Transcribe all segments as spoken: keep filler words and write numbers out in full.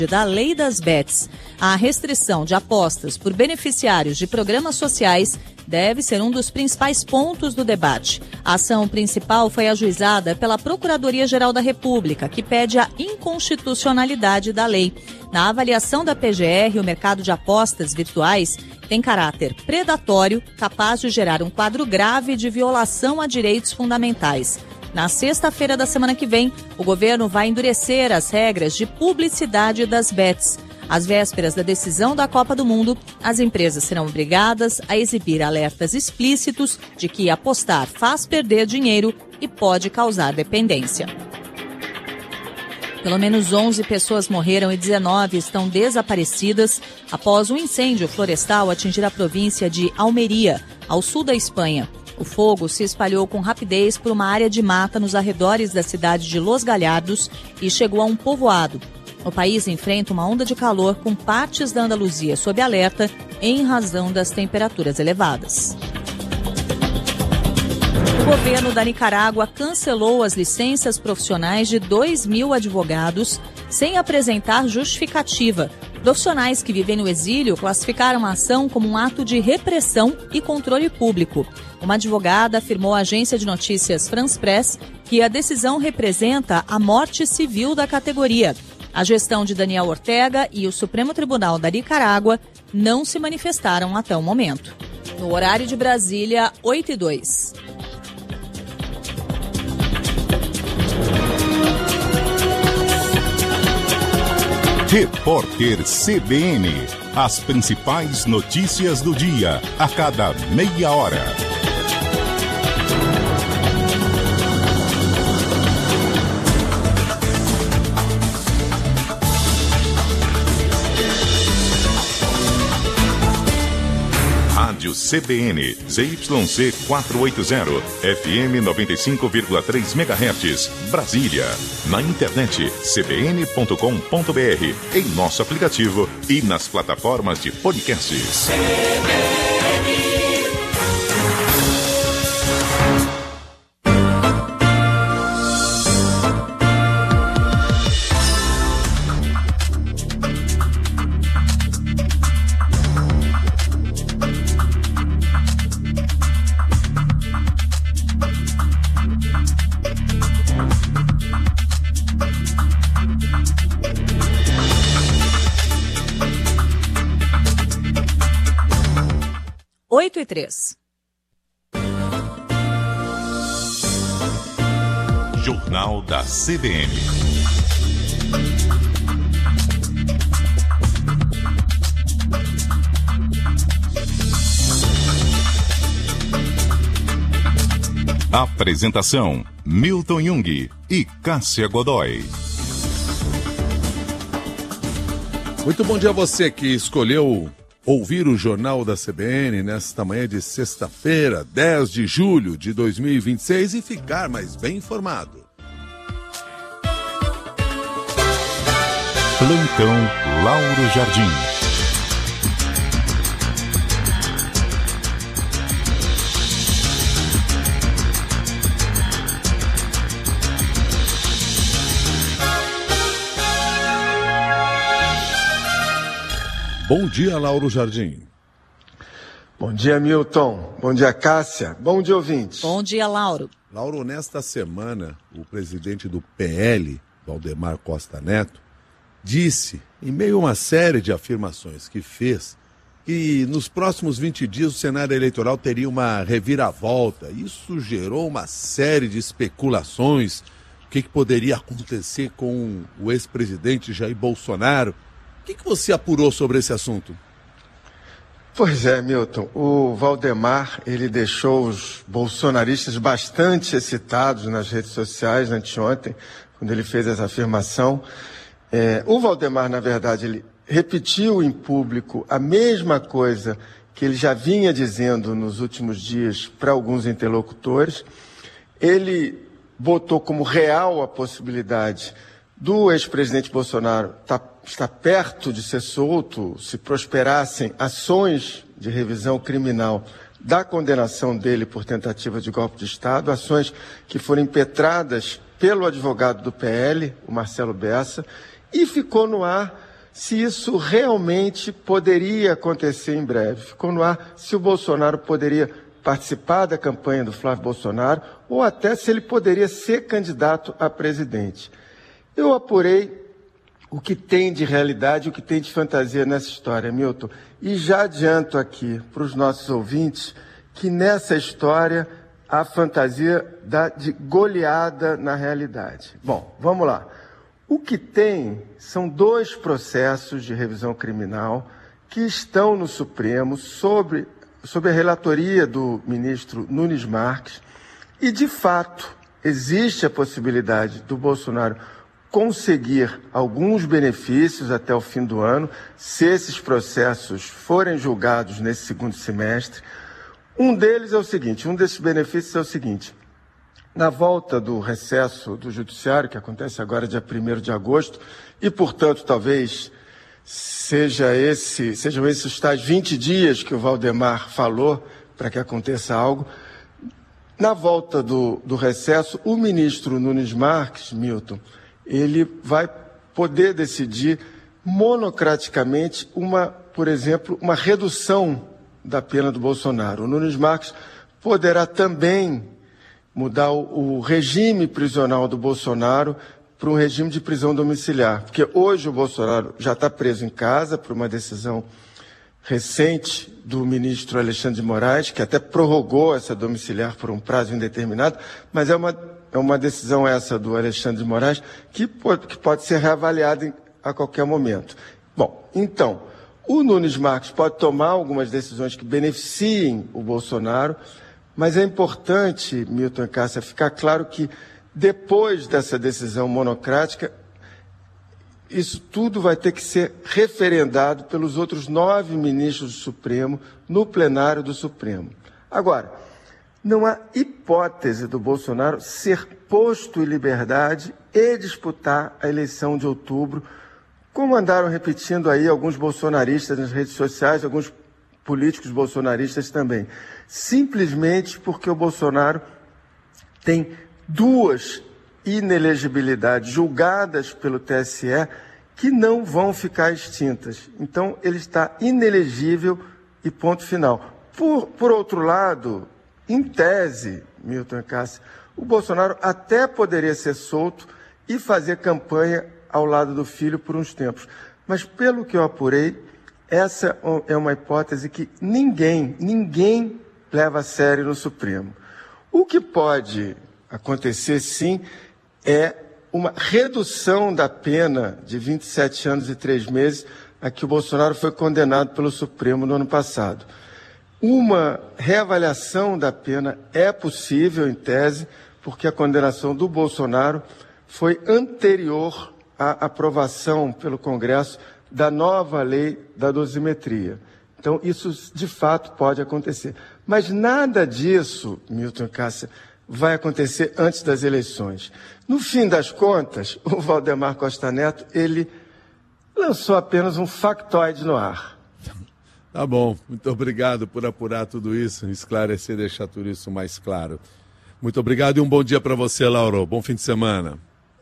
da Lei das Bets. A restrição de apostas por beneficiários de programas sociais deve ser um dos principais pontos do debate. A ação principal foi ajuizada pela Procuradoria-Geral da República, que pede a inconstitucionalidade da lei. Na avaliação da P G R, o mercado de apostas virtuais tem caráter predatório, capaz de gerar um quadro grave de violação a direitos fundamentais. Na sexta-feira da semana que vem, o governo vai endurecer as regras de publicidade das bets. Às vésperas da decisão da Copa do Mundo, as empresas serão obrigadas a exibir alertas explícitos de que apostar faz perder dinheiro e pode causar dependência. Pelo menos onze pessoas morreram e dezenove estão desaparecidas após um incêndio florestal atingir a província de Almeria, ao sul da Espanha. O fogo se espalhou com rapidez por uma área de mata nos arredores da cidade de Los Gallardos e chegou a um povoado. O país enfrenta uma onda de calor com partes da Andaluzia sob alerta em razão das temperaturas elevadas. O governo da Nicarágua cancelou as licenças profissionais de dois mil advogados sem apresentar justificativa. Profissionais que vivem no exílio classificaram a ação como um ato de repressão e controle público. Uma advogada afirmou à agência de notícias France Press que a decisão representa a morte civil da categoria. A gestão de Daniel Ortega e o Supremo Tribunal da Nicarágua não se manifestaram até o momento. No horário de Brasília, oito e dois. Repórter C B N. As principais notícias do dia, a cada meia hora. Rádio C B N, Z Y C quatrocentos e oitenta, F M noventa e cinco vírgula três megahertz, Brasília. Na internet, c b n ponto com ponto b r, em nosso aplicativo e nas plataformas de podcasts. oito e três. Jornal da C B N. Apresentação: Milton Jung e Cássia Godoy. Muito bom dia a você que escolheu ouvir o Jornal da C B N nesta manhã de sexta-feira, dez de julho de dois mil e vinte e seis, e ficar mais bem informado. Plantão Lauro Jardim. Bom dia, Lauro Jardim. Bom dia, Milton. Bom dia, Cássia. Bom dia, ouvintes. Bom dia, Lauro. Lauro, nesta semana, o presidente do P L, Valdemar Costa Neto, disse, em meio a uma série de afirmações que fez, que nos próximos vinte dias o cenário eleitoral teria uma reviravolta. Isso gerou uma série de especulações. O que, que poderia acontecer com o ex-presidente Jair Bolsonaro? O que, que você apurou sobre esse assunto? Pois é, Milton, o Valdemar, ele deixou os bolsonaristas bastante excitados nas redes sociais anteontem, quando ele fez essa afirmação. É, o Valdemar, na verdade, ele repetiu em público a mesma coisa que ele já vinha dizendo nos últimos dias para alguns interlocutores. Ele botou como real a possibilidade do ex-presidente Bolsonaro tá, estar perto de ser solto se prosperassem ações de revisão criminal da condenação dele por tentativa de golpe de Estado, ações que foram impetradas pelo advogado do P L, o Marcelo Bessa, e ficou no ar se isso realmente poderia acontecer em breve. Ficou no ar se o Bolsonaro poderia participar da campanha do Flávio Bolsonaro ou até se ele poderia ser candidato a presidente. Eu apurei o que tem de realidade, o que tem de fantasia nessa história, Milton. E já adianto aqui para os nossos ouvintes que nessa história a fantasia dá de goleada na realidade. Bom, vamos lá. O que tem são dois processos de revisão criminal que estão no Supremo sobre, sob a relatoria do ministro Nunes Marques e, de fato, existe a possibilidade do Bolsonaro conseguir alguns benefícios até o fim do ano, se esses processos forem julgados nesse segundo semestre. Um deles é o seguinte, um desses benefícios é o seguinte: na volta do recesso do Judiciário, que acontece agora dia primeiro de agosto, e, portanto, talvez seja esse, sejam esses os tais vinte dias que o Valdemar falou para que aconteça algo, na volta do, do recesso, o ministro Nunes Marques, Milton, ele vai poder decidir monocraticamente uma, por exemplo, uma redução da pena do Bolsonaro. O Nunes Marques poderá também mudar o, o regime prisional do Bolsonaro para um regime de prisão domiciliar, porque hoje o Bolsonaro já está preso em casa por uma decisão recente do ministro Alexandre de Moraes, que até prorrogou essa domiciliar por um prazo indeterminado, mas é uma, é uma decisão essa do Alexandre de Moraes que pode, que pode ser reavaliada em, a qualquer momento. Bom, então, o Nunes Marques pode tomar algumas decisões que beneficiem o Bolsonaro, mas é importante, Milton e Cássia, ficar claro que depois dessa decisão monocrática, isso tudo vai ter que ser referendado pelos outros nove ministros do Supremo no plenário do Supremo. Agora, não há hipótese do Bolsonaro ser posto em liberdade e disputar a eleição de outubro, como andaram repetindo aí alguns bolsonaristas nas redes sociais, alguns políticos bolsonaristas também. Simplesmente porque o Bolsonaro tem duas inelegibilidades julgadas pelo T S E que não vão ficar extintas. Então, ele está inelegível e ponto final. Por, por outro lado, em tese, Milton e Cássia, o Bolsonaro até poderia ser solto e fazer campanha ao lado do filho por uns tempos. Mas, pelo que eu apurei, essa é uma hipótese que ninguém, ninguém leva a sério no Supremo. O que pode acontecer, sim, é uma redução da pena de vinte e sete anos e três meses a que o Bolsonaro foi condenado pelo Supremo no ano passado. Uma reavaliação da pena é possível, em tese, porque a condenação do Bolsonaro foi anterior à aprovação pelo Congresso da nova lei da dosimetria. Então, isso de fato pode acontecer. Mas nada disso, Milton e Cássia, vai acontecer antes das eleições. No fim das contas, o Valdemar Costa Neto, ele lançou apenas um factoide no ar. Tá bom, muito obrigado por apurar tudo isso, esclarecer, deixar tudo isso mais claro. Muito obrigado e um bom dia para você, Lauro. Bom fim de semana.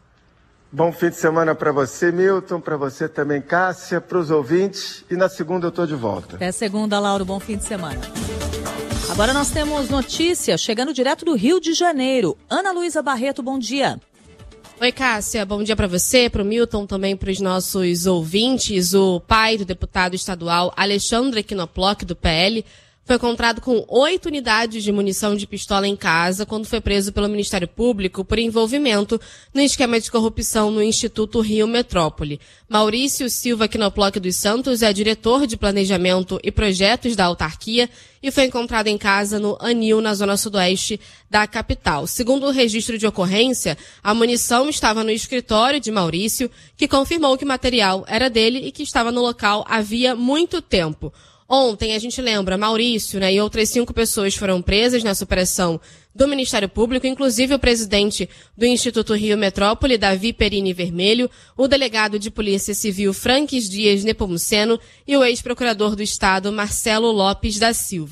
Bom fim de semana para você, Milton, para você também, Cássia, para os ouvintes. E na segunda eu estou de volta. Até segunda, Lauro. Bom fim de semana. Agora nós temos notícia chegando direto do Rio de Janeiro. Ana Luísa Barreto, bom dia. Oi, Cássia. Bom dia para você, para o Milton, também para os nossos ouvintes. O pai do deputado estadual Alexandre Knoploch, do P L, foi encontrado com oito unidades de munição de pistola em casa quando foi preso pelo Ministério Público por envolvimento no esquema de corrupção no Instituto Rio Metrópole. Maurício Silva Knoploch dos Santos é diretor de Planejamento e Projetos da autarquia e foi encontrado em casa no Anil, na zona sudoeste da capital. Segundo o registro de ocorrência, a munição estava no escritório de Maurício, que confirmou que o material era dele e que estava no local havia muito tempo. Ontem, a gente lembra, Maurício, né, e outras cinco pessoas foram presas nessa operação do Ministério Público, inclusive o presidente do Instituto Rio Metrópole, Davi Perini Vermelho, o delegado de Polícia Civil Franques Dias Nepomuceno e o ex-procurador do Estado, Marcelo Lopes da Silva.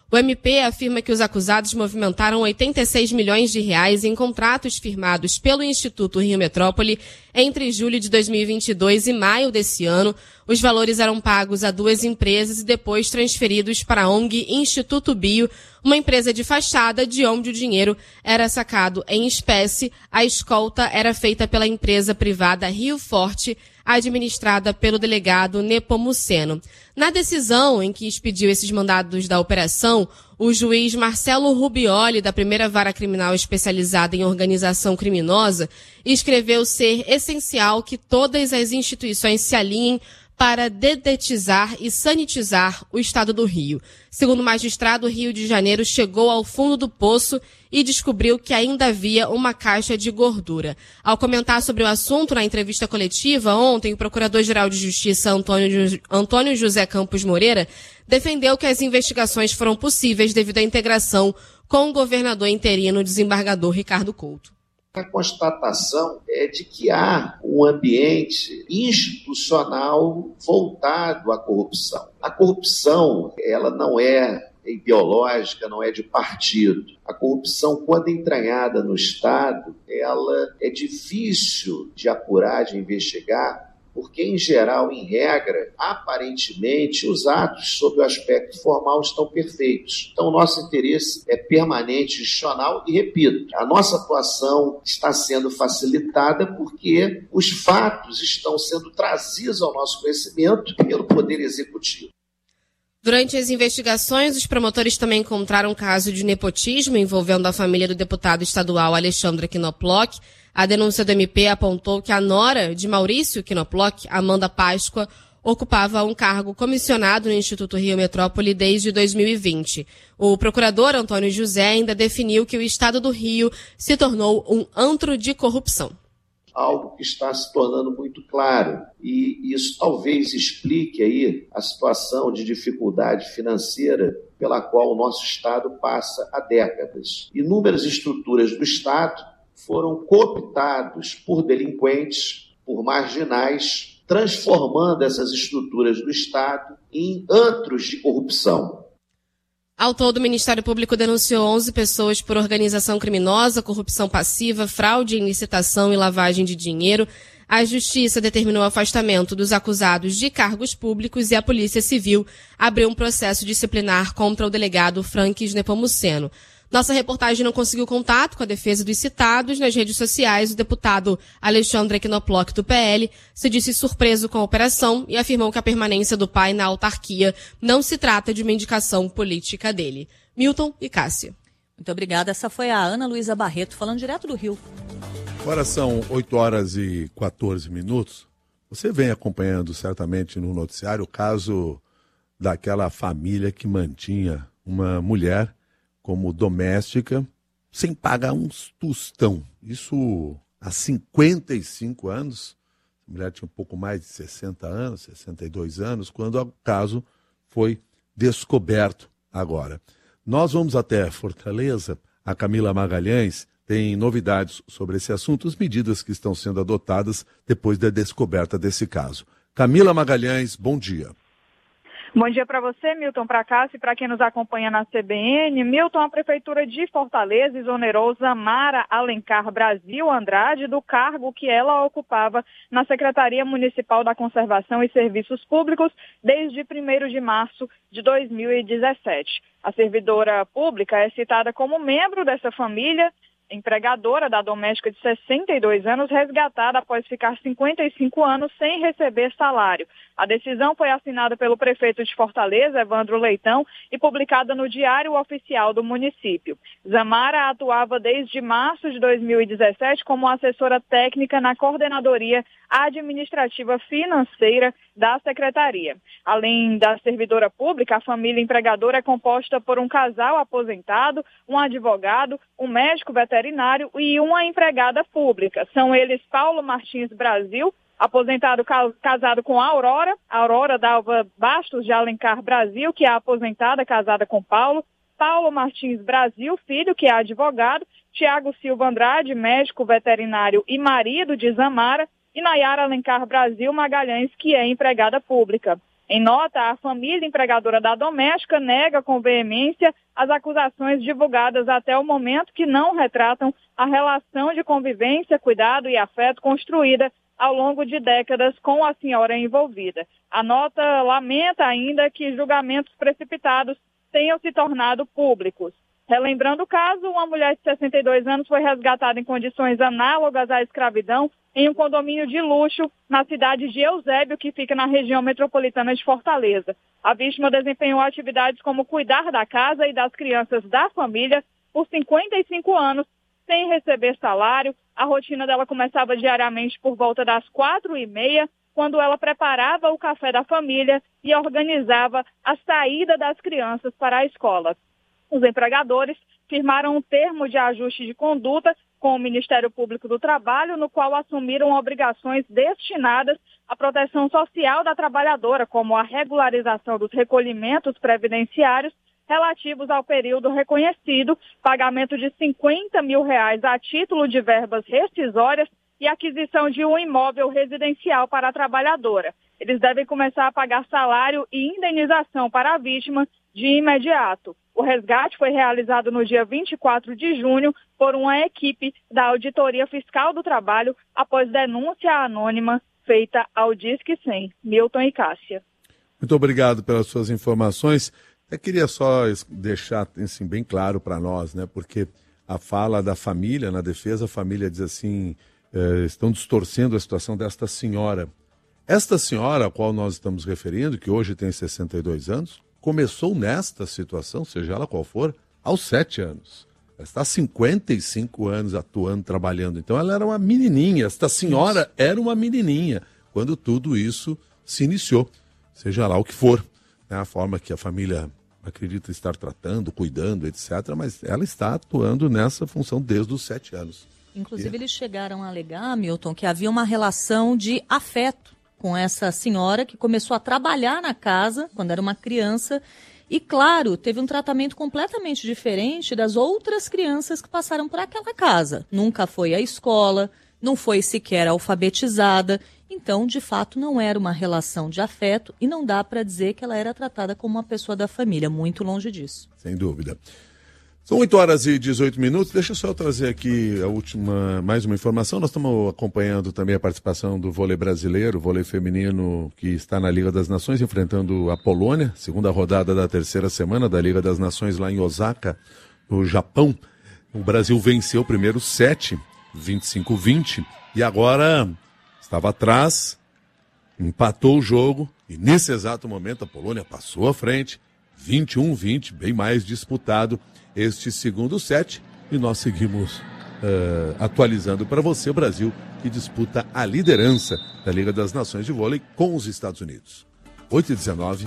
O M P afirma que os acusados movimentaram oitenta e seis milhões de reais em contratos firmados pelo Instituto Rio Metrópole entre julho de dois mil e vinte e dois e maio desse ano. Os valores eram pagos a duas empresas e depois transferidos para a O N G Instituto Bio, uma empresa de fachada de onde o dinheiro era sacado em espécie. A escolta era feita pela empresa privada Rio Forte, administrada pelo delegado Nepomuceno. Na decisão em que expediu esses mandados da operação, o juiz Marcelo Rubioli, da primeira vara criminal especializada em organização criminosa, escreveu ser essencial que todas as instituições se alinhem para dedetizar e sanitizar o estado do Rio. Segundo o magistrado, o Rio de Janeiro chegou ao fundo do poço e descobriu que ainda havia uma caixa de gordura. Ao comentar sobre o assunto na entrevista coletiva ontem, o Procurador-Geral de Justiça Antônio, Antônio José Campos Moreira defendeu que as investigações foram possíveis devido à integração com o governador interino, desembargador Ricardo Couto. A constatação é de que há um ambiente institucional voltado à corrupção. A corrupção, ela não é ideológica, não é de partido. A corrupção, quando entranhada no Estado, ela é difícil de apurar, de investigar, porque, em geral, em regra, aparentemente, os atos sob o aspecto formal estão perfeitos. Então, o nosso interesse é permanente, institucional, e, repito, a nossa atuação está sendo facilitada porque os fatos estão sendo trazidos ao nosso conhecimento pelo Poder Executivo. Durante as investigações, os promotores também encontraram um caso de nepotismo envolvendo a família do deputado estadual Alexandre Knoploch. A denúncia do M P apontou que a nora de Maurício Knoploch, Amanda Páscoa, ocupava um cargo comissionado no Instituto Rio Metrópole desde dois mil e vinte. O procurador Antônio José ainda definiu que o estado do Rio se tornou um antro de corrupção. Algo que está se tornando muito claro, e isso talvez explique aí a situação de dificuldade financeira pela qual o nosso Estado passa há décadas. Inúmeras estruturas do Estado foram cooptados por delinquentes, por marginais, transformando essas estruturas do Estado em antros de corrupção. Ao todo, o Ministério Público denunciou onze pessoas por organização criminosa, corrupção passiva, fraude em licitação e lavagem de dinheiro. A Justiça determinou o afastamento dos acusados de cargos públicos e a Polícia Civil abriu um processo disciplinar contra o delegado Franques Nepomuceno. Nossa reportagem não conseguiu contato com a defesa dos citados. Nas redes sociais, o deputado Alexandre Knoploch, do P L, se disse surpreso com a operação e afirmou que a permanência do pai na autarquia não se trata de uma indicação política dele. Milton e Cássia. Muito obrigada. Essa foi a Ana Luísa Barreto, falando direto do Rio. Agora são oito horas e quatorze minutos. Você vem acompanhando certamente no noticiário o caso daquela família que mantinha uma mulher como doméstica, sem pagar um tostão. Isso há cinquenta e cinco anos. A mulher tinha um pouco mais de sessenta anos, sessenta e dois anos, quando o caso foi descoberto agora. Nós vamos até Fortaleza. A Camila Magalhães tem novidades sobre esse assunto, as medidas que estão sendo adotadas depois da descoberta desse caso. Camila Magalhães, bom dia. Bom dia para você, Milton, para Cássia e para quem nos acompanha na C B N. Milton, a Prefeitura de Fortaleza exonerou Zamara Alencar Brasil Andrade do cargo que ela ocupava na Secretaria Municipal da Conservação e Serviços Públicos desde primeiro de março de dois mil e dezessete. A servidora pública é citada como membro dessa família, empregadora da doméstica de sessenta e dois anos, resgatada após ficar cinquenta e cinco anos sem receber salário. A decisão foi assinada pelo prefeito de Fortaleza, Evandro Leitão, e publicada no Diário Oficial do município. Zamara atuava desde março de dois mil e dezessete como assessora técnica na Coordenadoria Administrativa Financeira da Secretaria. Além da servidora pública, a família empregadora é composta por um casal aposentado, um advogado, um médico veterinário e uma empregada pública. São eles Paulo Martins Brasil, aposentado casado com a Aurora, Aurora Dalva Bastos de Alencar Brasil, que é aposentada casada com Paulo, Paulo Martins Brasil, filho, que é advogado, Tiago Silva Andrade, médico veterinário e marido de Zamara, e Nayara Alencar Brasil Magalhães, que é empregada pública. Em nota, a família empregadora da doméstica nega com veemência as acusações divulgadas até o momento, que não retratam a relação de convivência, cuidado e afeto construída ao longo de décadas com a senhora envolvida. A nota lamenta ainda que julgamentos precipitados tenham se tornado públicos. Relembrando o caso, uma mulher de sessenta e dois anos foi resgatada em condições análogas à escravidão em um condomínio de luxo na cidade de Eusébio, que fica na região metropolitana de Fortaleza. A vítima desempenhou atividades como cuidar da casa e das crianças da família por cinquenta e cinco anos, sem receber salário. A rotina dela começava diariamente por volta das quatro e meia, quando ela preparava o café da família e organizava a saída das crianças para a escola. Os empregadores firmaram um termo de ajuste de conduta com o Ministério Público do Trabalho, no qual assumiram obrigações destinadas à proteção social da trabalhadora, como a regularização dos recolhimentos previdenciários relativos ao período reconhecido, pagamento de cinquenta mil reais a título de verbas rescisórias e aquisição de um imóvel residencial para a trabalhadora. Eles devem começar a pagar salário e indenização para a vítima de imediato. O resgate foi realizado no dia vinte e quatro de junho por uma equipe da Auditoria Fiscal do Trabalho após denúncia anônima feita ao Disque cem. Milton e Cássia. Muito obrigado pelas suas informações. Eu queria só deixar assim, bem claro para nós, né? Porque a fala da família, na defesa, a família diz assim, eh, estão distorcendo a situação desta senhora. Esta senhora a qual nós estamos referindo, que hoje tem sessenta e dois anos, começou nesta situação, seja ela qual for, aos sete anos. Ela está há cinquenta e cinco anos atuando, trabalhando. Então ela era uma menininha, esta senhora era uma menininha, quando tudo isso se iniciou, seja lá o que for, né? A forma que a família acredita estar tratando, cuidando, etcétera, mas ela está atuando nessa função desde os sete anos. Inclusive, eles chegaram a alegar, Milton, que havia uma relação de afeto com essa senhora que começou a trabalhar na casa quando era uma criança e, claro, teve um tratamento completamente diferente das outras crianças que passaram por aquela casa. Nunca foi à escola, não foi sequer alfabetizada. Então, de fato, não era uma relação de afeto e não dá para dizer que ela era tratada como uma pessoa da família, muito longe disso. Sem dúvida. São oito horas e dezoito minutos. Deixa eu só trazer aqui a última, mais uma informação. Nós estamos acompanhando também a participação do vôlei brasileiro, o vôlei feminino que está na Liga das Nações, enfrentando a Polônia, segunda rodada da terceira semana da Liga das Nações lá em Osaka, no Japão. O Brasil venceu o primeiro set, vinte e cinco a vinte, e agora estava atrás, empatou o jogo, e nesse exato momento a Polônia passou à frente, vinte e um a vinte, bem mais disputado este segundo set, e nós seguimos uh, atualizando para você o Brasil, que disputa a liderança da Liga das Nações de Vôlei com os Estados Unidos. oito e dezenove.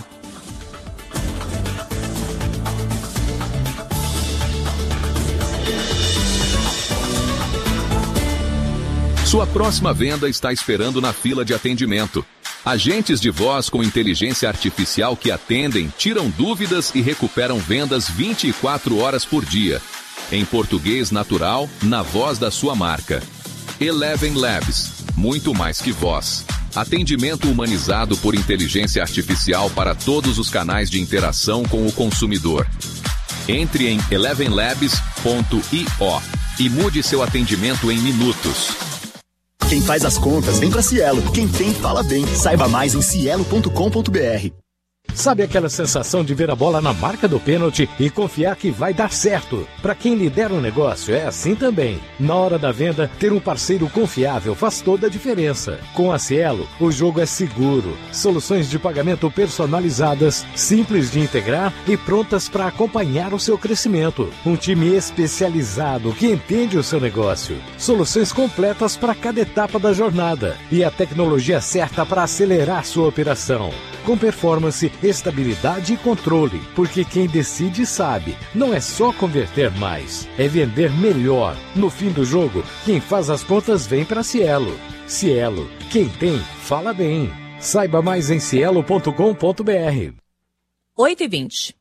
Sua próxima venda está esperando na fila de atendimento. Agentes de voz com inteligência artificial que atendem, tiram dúvidas e recuperam vendas vinte e quatro horas por dia. Em português natural, na voz da sua marca. Eleven Labs, muito mais que voz. Atendimento humanizado por inteligência artificial para todos os canais de interação com o consumidor. Entre em eleven labs ponto i o e mude seu atendimento em minutos. Quem faz as contas vem pra Cielo. Quem tem, fala bem. Saiba mais em cielo ponto com ponto br. Sabe aquela sensação de ver a bola na marca do pênalti e confiar que vai dar certo? Para quem lidera um negócio é assim também. Na hora da venda, ter um parceiro confiável faz toda a diferença. Com a Cielo, o jogo é seguro. Soluções de pagamento personalizadas, simples de integrar e prontas para acompanhar o seu crescimento. Um time especializado que entende o seu negócio. Soluções completas para cada etapa da jornada. E a tecnologia certa para acelerar sua operação. Com performance, estabilidade e controle, porque quem decide sabe, não é só converter mais, é vender melhor. No fim do jogo, quem faz as contas vem para Cielo. Cielo, quem tem, fala bem. Saiba mais em cielo ponto com ponto br. oito e vinte.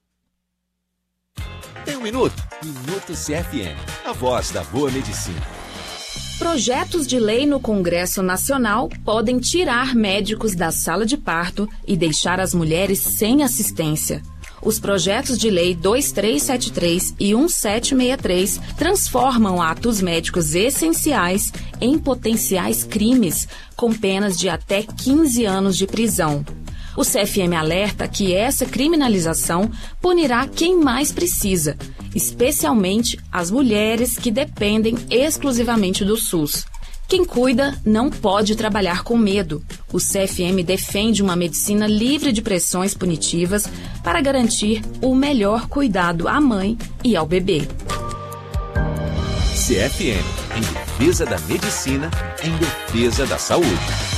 Tem um minuto? Minuto C F M, a voz da boa medicina. Projetos de lei no Congresso Nacional podem tirar médicos da sala de parto e deixar as mulheres sem assistência. Os projetos de lei dois três sete três e um sete seis três transformam atos médicos essenciais em potenciais crimes, com penas de até quinze anos de prisão. O C F M alerta que essa criminalização punirá quem mais precisa, especialmente as mulheres que dependem exclusivamente do SUS. Quem cuida não pode trabalhar com medo. O C F M defende uma medicina livre de pressões punitivas para garantir o melhor cuidado à mãe e ao bebê. C F M, em defesa da medicina, em defesa da saúde.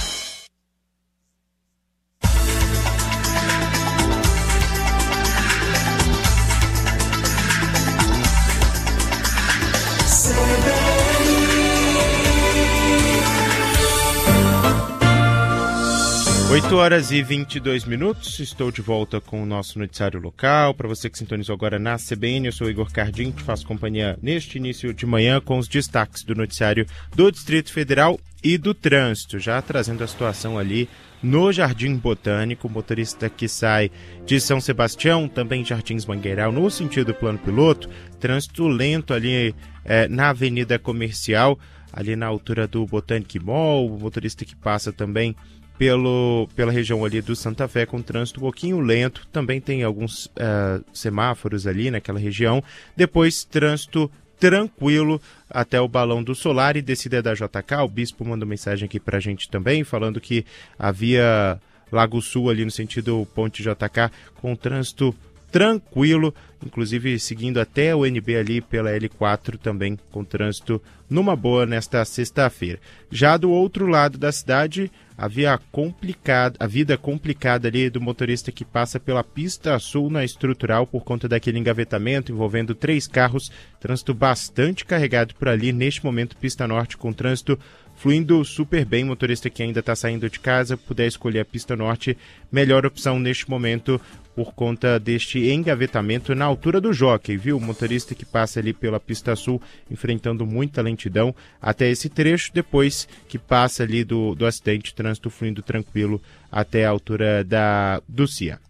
oito horas e vinte e dois minutos, estou de volta com o nosso noticiário local. Para você que sintonizou agora na C B N, eu sou Igor Cardim, te faço companhia neste início de manhã com os destaques do noticiário do Distrito Federal e do trânsito, já trazendo a situação ali no Jardim Botânico, o motorista que sai de São Sebastião, também Jardins Mangueiral, no sentido plano piloto, trânsito lento ali é, na Avenida Comercial, ali na altura do Botanic Mall, o motorista que passa também Pelo, pela região ali do Santa Fé, com trânsito um pouquinho lento, também tem alguns uh, semáforos ali naquela região, depois trânsito tranquilo até o Balão do Solar e descida da J K. O Bispo mandou mensagem aqui pra gente também, falando que havia Lago Sul ali no sentido Ponte J K com trânsito tranquilo, inclusive seguindo até o N B ali pela L quatro também com trânsito numa boa nesta sexta-feira. Já do outro lado da cidade, havia complicado, a vida complicada ali do motorista que passa pela pista sul na estrutural por conta daquele engavetamento envolvendo três carros, trânsito bastante carregado por ali, neste momento pista norte com trânsito fluindo super bem. Motorista que ainda está saindo de casa, puder escolher a pista norte, melhor opção neste momento por conta deste engavetamento na altura do Jockey, viu? O motorista que passa ali pela pista sul enfrentando muita lentidão até esse trecho, depois que passa ali do, do acidente, trânsito fluindo tranquilo até a altura da, do C I A.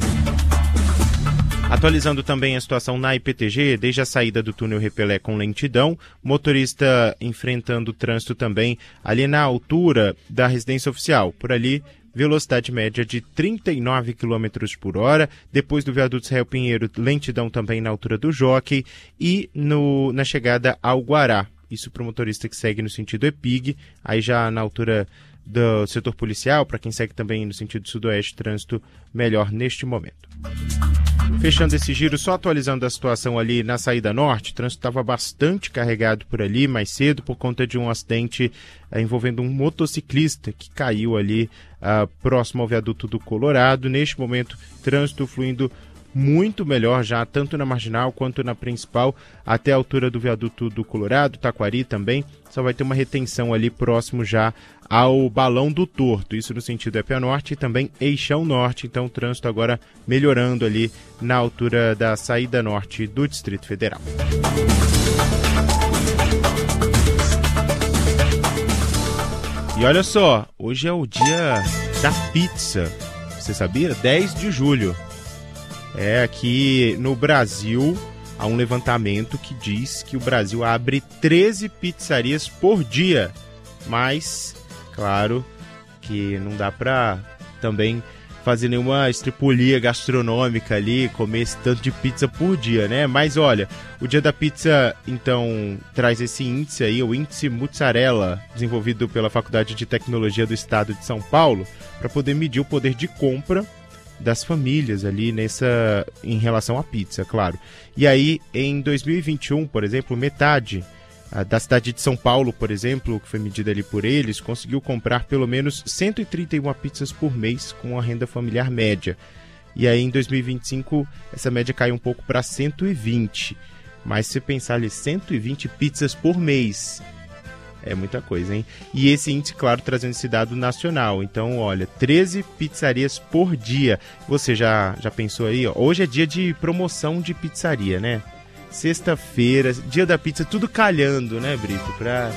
Atualizando também a situação na I P T G, desde a saída do túnel Repelé com lentidão, motorista enfrentando o trânsito também ali na altura da residência oficial, por ali velocidade média de trinta e nove quilômetros por hora, depois do viaduto Israel Pinheiro, lentidão também na altura do Jockey e no, na chegada ao Guará, isso para o motorista que segue no sentido Epig, aí já na altura do setor policial, para quem segue também no sentido sudoeste, trânsito melhor neste momento. Fechando esse giro, só atualizando a situação ali na saída norte, o trânsito estava bastante carregado por ali mais cedo por conta de um acidente uh, envolvendo um motociclista que caiu ali uh, próximo ao viaduto do Colorado. Neste momento, trânsito fluindo muito melhor já, tanto na marginal quanto na principal, até a altura do viaduto do Colorado, Taquari também, só vai ter uma retenção ali próximo já ao Balão do Torto, isso no sentido E P A Norte e também Eixão Norte, então o trânsito agora melhorando ali na altura da saída norte do Distrito Federal. E olha só, hoje é o dia da pizza, você sabia? dez de julho. É, aqui no Brasil há um levantamento que diz que o Brasil abre treze pizzarias por dia, mas, claro, que não dá para também fazer nenhuma estripulia gastronômica ali, comer esse tanto de pizza por dia, né? Mas olha, o Dia da Pizza, então, traz esse índice aí, o índice Mussarella, desenvolvido pela Faculdade de Tecnologia do Estado de São Paulo, para poder medir o poder de compra das famílias ali nessa, em relação à pizza, claro. E aí, em dois mil e vinte e um, por exemplo, metade a, da cidade de São Paulo, por exemplo, que foi medida ali por eles, conseguiu comprar pelo menos cento e trinta e uma pizzas por mês com a renda familiar média. E aí, em dois mil e vinte e cinco, essa média caiu um pouco para cento e vinte. Mas se pensar ali, cento e vinte pizzas por mês, é muita coisa, hein? E esse índice, claro, trazendo esse dado nacional. Então, olha, treze pizzarias por dia. Você já, já pensou aí? Ó, hoje é dia de promoção de pizzaria, né? Sexta-feira, dia da pizza, tudo calhando, né, Brito? Pra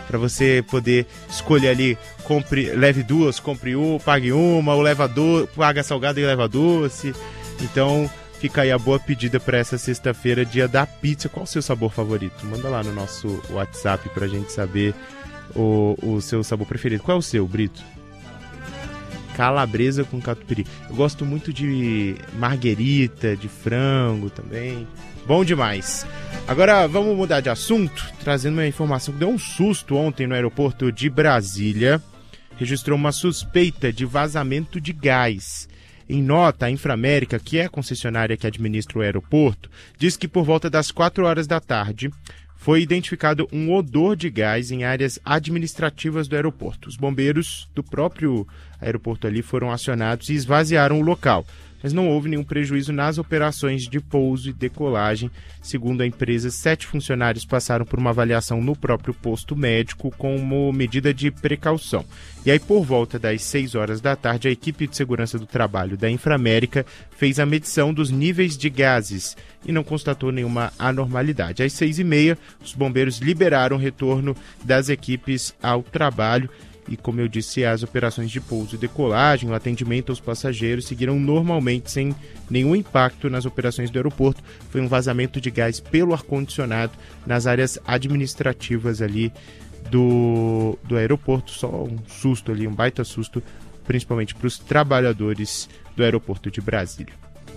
para você poder escolher ali, compre, leve duas, compre uma, pague uma, ou leva do, paga salgado e leva doce. Então fica aí a boa pedida para essa sexta-feira, dia da pizza. Qual o seu sabor favorito? Manda lá no nosso WhatsApp pra gente saber o, o seu sabor preferido. Qual é o seu, Brito? Calabresa com catupiry. Eu gosto muito de marguerita, de frango também. Bom demais. Agora vamos mudar de assunto, trazendo uma informação que deu um susto ontem no aeroporto de Brasília. Registrou uma suspeita de vazamento de gás. Em nota, a Inframérica, que é a concessionária que administra o aeroporto, diz que por volta das quatro horas da tarde foi identificado um odor de gás em áreas administrativas do aeroporto. Os bombeiros do próprio aeroporto ali foram acionados e esvaziaram o local, mas não houve nenhum prejuízo nas operações de pouso e decolagem. Segundo a empresa, sete funcionários passaram por uma avaliação no próprio posto médico como medida de precaução. E aí, por volta das seis horas da tarde, a equipe de segurança do trabalho da Inframérica fez a medição dos níveis de gases e não constatou nenhuma anormalidade. Às seis e meia, os bombeiros liberaram o retorno das equipes ao trabalho. E, como eu disse, as operações de pouso e decolagem, o atendimento aos passageiros seguiram normalmente, sem nenhum impacto nas operações do aeroporto. Foi um vazamento de gás pelo ar-condicionado nas áreas administrativas ali do, do aeroporto. Só um susto ali, um baita susto, principalmente para os trabalhadores do aeroporto de Brasília.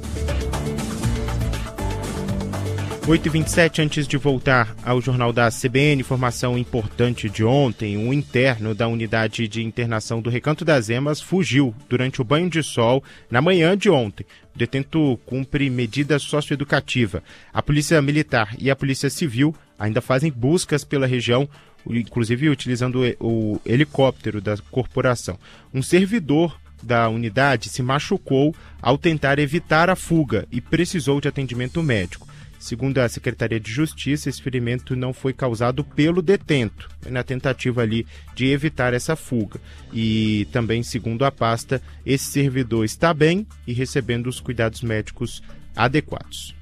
oito e vinte e sete, antes de voltar ao Jornal da C B N, informação importante de ontem: um interno da unidade de internação do Recanto das Emas fugiu durante o banho de sol na manhã de ontem. O detento cumpre medida socioeducativa. A Polícia Militar e a Polícia Civil ainda fazem buscas pela região, inclusive utilizando o helicóptero da corporação. Um servidor da unidade se machucou ao tentar evitar a fuga e precisou de atendimento médico. Segundo a Secretaria de Justiça, esse ferimento não foi causado pelo detento, na tentativa ali de evitar essa fuga. E também, segundo a pasta, esse servidor está bem e recebendo os cuidados médicos adequados.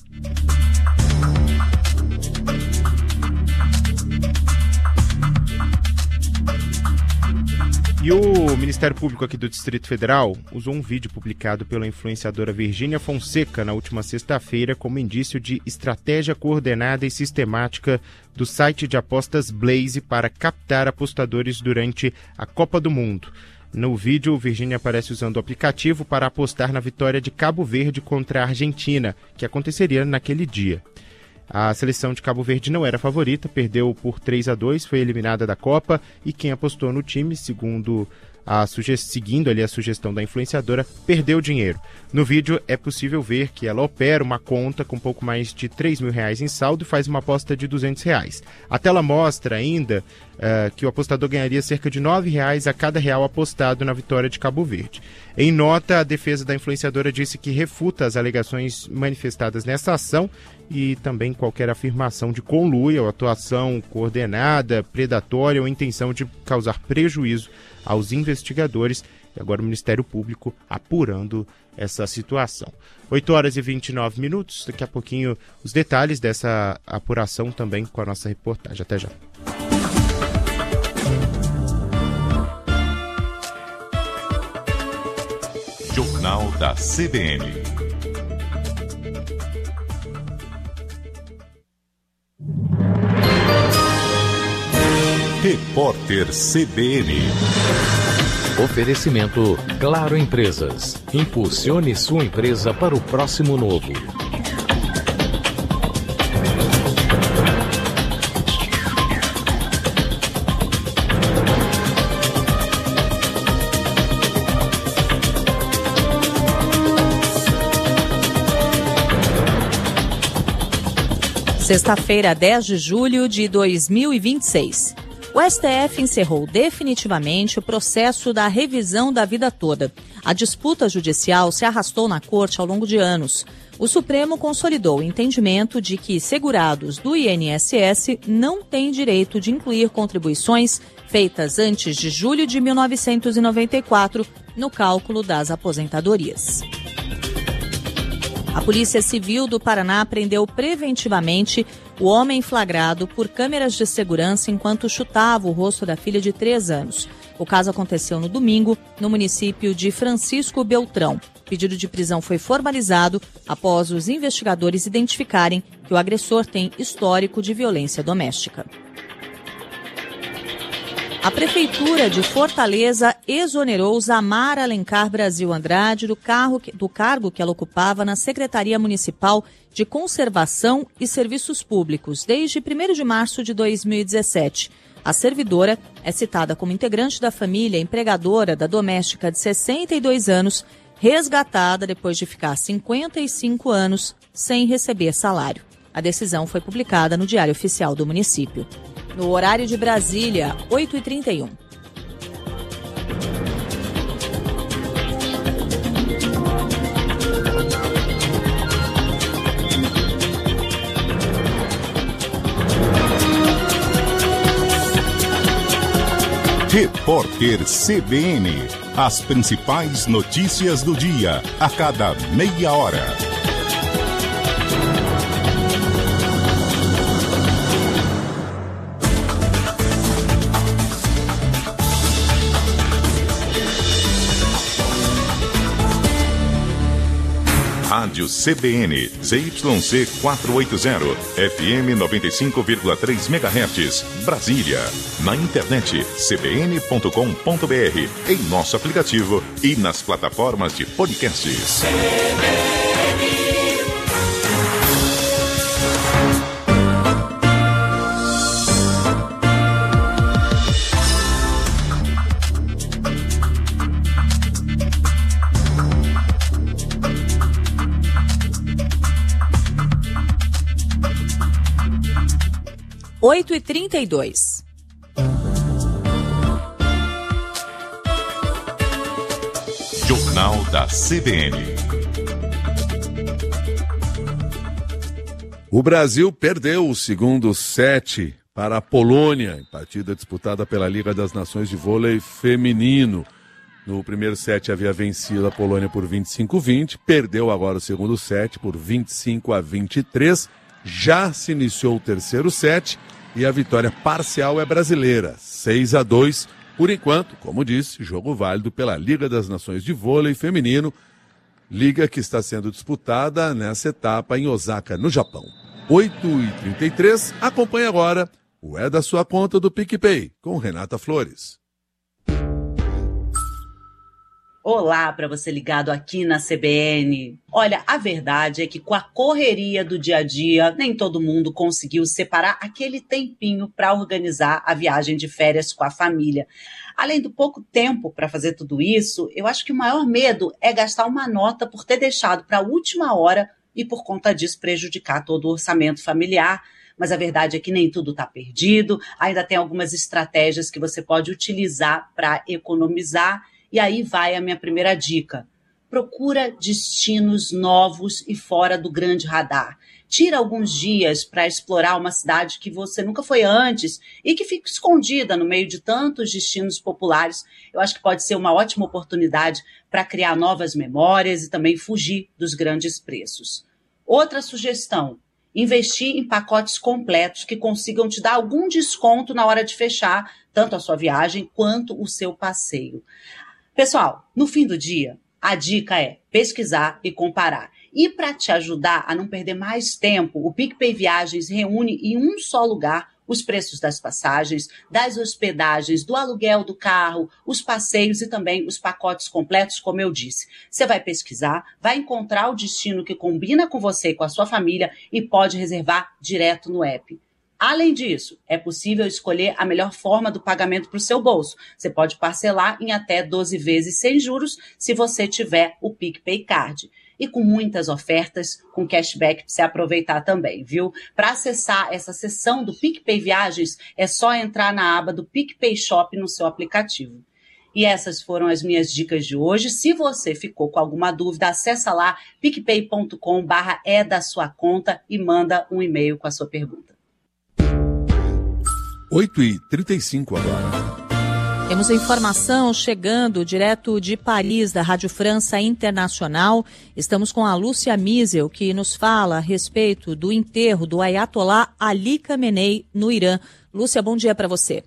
E o Ministério Público aqui do Distrito Federal usou um vídeo publicado pela influenciadora Virgínia Fonseca na última sexta-feira como indício de estratégia coordenada e sistemática do site de apostas Blaze para captar apostadores durante a Copa do Mundo. No vídeo, Virgínia aparece usando o aplicativo para apostar na vitória de Cabo Verde contra a Argentina, que aconteceria naquele dia. A seleção de Cabo Verde não era favorita, perdeu por três a dois, foi eliminada da Copa, e quem apostou no time, segundo a suge- seguindo ali a sugestão da influenciadora, perdeu dinheiro. No vídeo é possível ver que ela opera uma conta com pouco mais de três mil reais em saldo e faz uma aposta de duzentos reais. A tela mostra ainda uh, que o apostador ganharia cerca de nove reais a cada real apostado na vitória de Cabo Verde. Em nota, a defesa da influenciadora disse que refuta as alegações manifestadas nessa ação e também qualquer afirmação de conluio ou atuação coordenada, predatória ou intenção de causar prejuízo aos investigadores. E agora o Ministério Público apurando essa situação. oito horas e vinte e nove minutos. Daqui a pouquinho os detalhes dessa apuração também com a nossa reportagem. Até já. Jornal da C B N. Repórter C B N. Oferecimento Claro Empresas. Impulsione sua empresa para o próximo novo. Sexta-feira, dez de julho de dois mil e vinte e seis. O S T F encerrou definitivamente o processo da revisão da vida toda. A disputa judicial se arrastou na corte ao longo de anos. O Supremo consolidou o entendimento de que segurados do I N S S não têm direito de incluir contribuições feitas antes de julho de mil novecentos e noventa e quatro no cálculo das aposentadorias. A Polícia Civil do Paraná prendeu preventivamente o homem flagrado por câmeras de segurança enquanto chutava o rosto da filha de três anos. O caso aconteceu no domingo, no município de Francisco Beltrão. O pedido de prisão foi formalizado após os investigadores identificarem que o agressor tem histórico de violência doméstica. A Prefeitura de Fortaleza exonerou Zamara Alencar Brasil Andrade do, carro, do cargo que ela ocupava na Secretaria Municipal de Conservação e Serviços Públicos desde primeiro de março de dois mil e dezessete. A servidora é citada como integrante da família empregadora da doméstica de sessenta e dois anos, resgatada depois de ficar cinquenta e cinco anos sem receber salário. A decisão foi publicada no Diário Oficial do município. No horário de Brasília, oito e trinta e um. Repórter C B N. As principais notícias do dia, a cada meia hora. Rádio C B N, Z Y C quatrocentos e oitenta, F M noventa e cinco vírgula três megahertz, Brasília. Na internet, c b n ponto com ponto b r, em nosso aplicativo e nas plataformas de podcasts. oito e trinta e dois. Jornal da C B N. O Brasil perdeu o segundo set para a Polônia, em partida disputada pela Liga das Nações de Vôlei Feminino. No primeiro set havia vencido a Polônia por vinte e cinco a vinte, perdeu agora o segundo set por vinte e cinco a vinte e três. Já se iniciou o terceiro set e a vitória parcial é brasileira, seis a dois. Por enquanto, como disse, jogo válido pela Liga das Nações de Vôlei Feminino, liga que está sendo disputada nessa etapa em Osaka, no Japão. oito e trinta e três, acompanhe agora o É da Sua Conta do PicPay, com Renata Flores. Olá para você ligado aqui na C B N. Olha, a verdade é que com a correria do dia a dia, nem todo mundo conseguiu separar aquele tempinho para organizar a viagem de férias com a família. Além do pouco tempo para fazer tudo isso, eu acho que o maior medo é gastar uma nota por ter deixado para a última hora e por conta disso prejudicar todo o orçamento familiar. Mas a verdade é que nem tudo está perdido, ainda tem algumas estratégias que você pode utilizar para economizar. E aí vai a minha primeira dica. Procura destinos novos e fora do grande radar. Tira alguns dias para explorar uma cidade que você nunca foi antes e que fica escondida no meio de tantos destinos populares. Eu acho que pode ser uma ótima oportunidade para criar novas memórias e também fugir dos grandes preços. Outra sugestão. Investir em pacotes completos que consigam te dar algum desconto na hora de fechar tanto a sua viagem quanto o seu passeio. Pessoal, no fim do dia, a dica é pesquisar e comparar. E para te ajudar a não perder mais tempo, o PicPay Viagens reúne em um só lugar os preços das passagens, das hospedagens, do aluguel do carro, os passeios e também os pacotes completos, como eu disse. Você vai pesquisar, vai encontrar o destino que combina com você e com a sua família e pode reservar direto no app. Além disso, é possível escolher a melhor forma do pagamento para o seu bolso. Você pode parcelar em até doze vezes sem juros se você tiver o PicPay Card. E com muitas ofertas, com cashback para você aproveitar também, viu? Para acessar essa seção do PicPay Viagens, é só entrar na aba do PicPay Shop no seu aplicativo. E essas foram as minhas dicas de hoje. Se você ficou com alguma dúvida, acessa lá picpay ponto com barra é da sua conta e manda um e-mail com a sua pergunta. oito e trinta e cinco agora. Temos informação chegando direto de Paris, da Rádio França Internacional. Estamos com a Lúcia Miesel, que nos fala a respeito do enterro do Ayatollah Ali Khamenei no Irã. Lúcia, bom dia para você.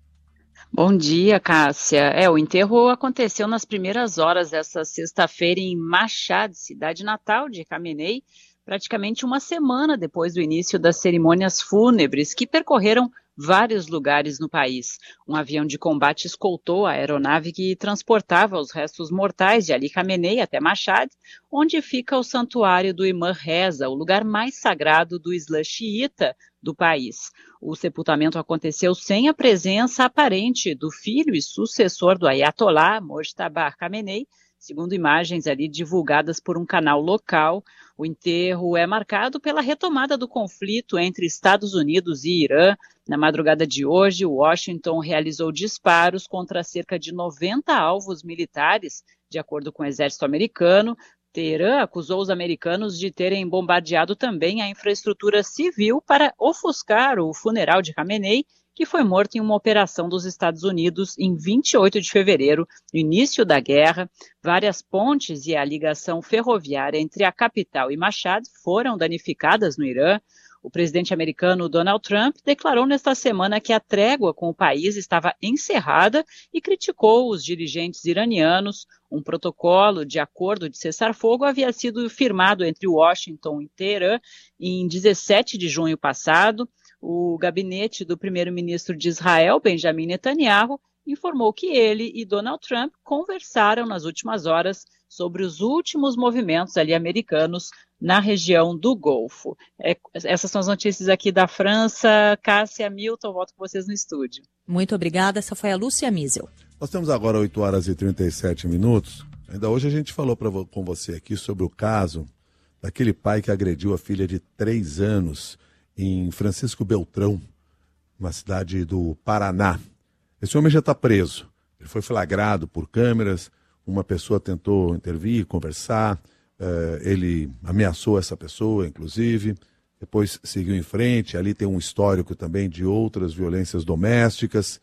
Bom dia, Cássia. É, o enterro aconteceu nas primeiras horas dessa sexta-feira em Mashhad, cidade natal de Khamenei, praticamente uma semana depois do início das cerimônias fúnebres que percorreram vários lugares no país. Um avião de combate escoltou a aeronave que transportava os restos mortais de Ali Khamenei até Mashhad, onde fica o santuário do Imã Reza, o lugar mais sagrado do Islã xiita do país. O sepultamento aconteceu sem a presença aparente do filho e sucessor do Ayatollah, Mojtaba Khamenei, segundo imagens ali divulgadas por um canal local. O enterro é marcado pela retomada do conflito entre Estados Unidos e Irã. Na madrugada de hoje, Washington realizou disparos contra cerca de noventa alvos militares, de acordo com o exército americano. Teherã acusou os americanos de terem bombardeado também a infraestrutura civil para ofuscar o funeral de Khamenei, que foi morto em uma operação dos Estados Unidos em vinte e oito de fevereiro, no início da guerra. Várias pontes e a ligação ferroviária entre a capital e Mashhad foram danificadas no Irã. O presidente americano Donald Trump declarou nesta semana que a trégua com o país estava encerrada e criticou os dirigentes iranianos. Um protocolo de acordo de cessar-fogo havia sido firmado entre Washington e Teherã em dezessete de junho passado. O gabinete do primeiro-ministro de Israel, Benjamin Netanyahu, informou que ele e Donald Trump conversaram nas últimas horas sobre os últimos movimentos ali americanos na região do Golfo. É, essas são as notícias aqui da França. Cássia, Milton, volto com vocês no estúdio. Muito obrigada. Essa foi a Lúcia Miesel. Nós temos agora oito horas e trinta e sete minutos. Ainda hoje a gente falou pra, com você aqui sobre o caso daquele pai que agrediu a filha de três anos em Francisco Beltrão, uma cidade do Paraná. Esse homem já está preso. Ele foi flagrado por câmeras, uma pessoa tentou intervir, conversar, uh, ele ameaçou essa pessoa, inclusive, depois seguiu em frente, ali tem um histórico também de outras violências domésticas.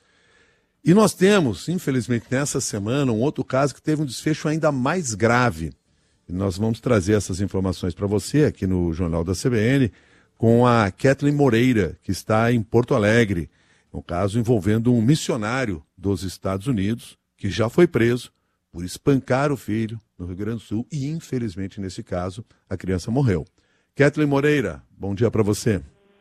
E nós temos, infelizmente, nessa semana, um outro caso que teve um desfecho ainda mais grave. E nós vamos trazer essas informações para você aqui no Jornal da C B N, com a Kathleen Moreira, que está em Porto Alegre. Um caso envolvendo um missionário dos Estados Unidos, que já foi preso por espancar o filho no Rio Grande do Sul e, infelizmente, nesse caso, a criança morreu. Kathleen Moreira, bom dia para você.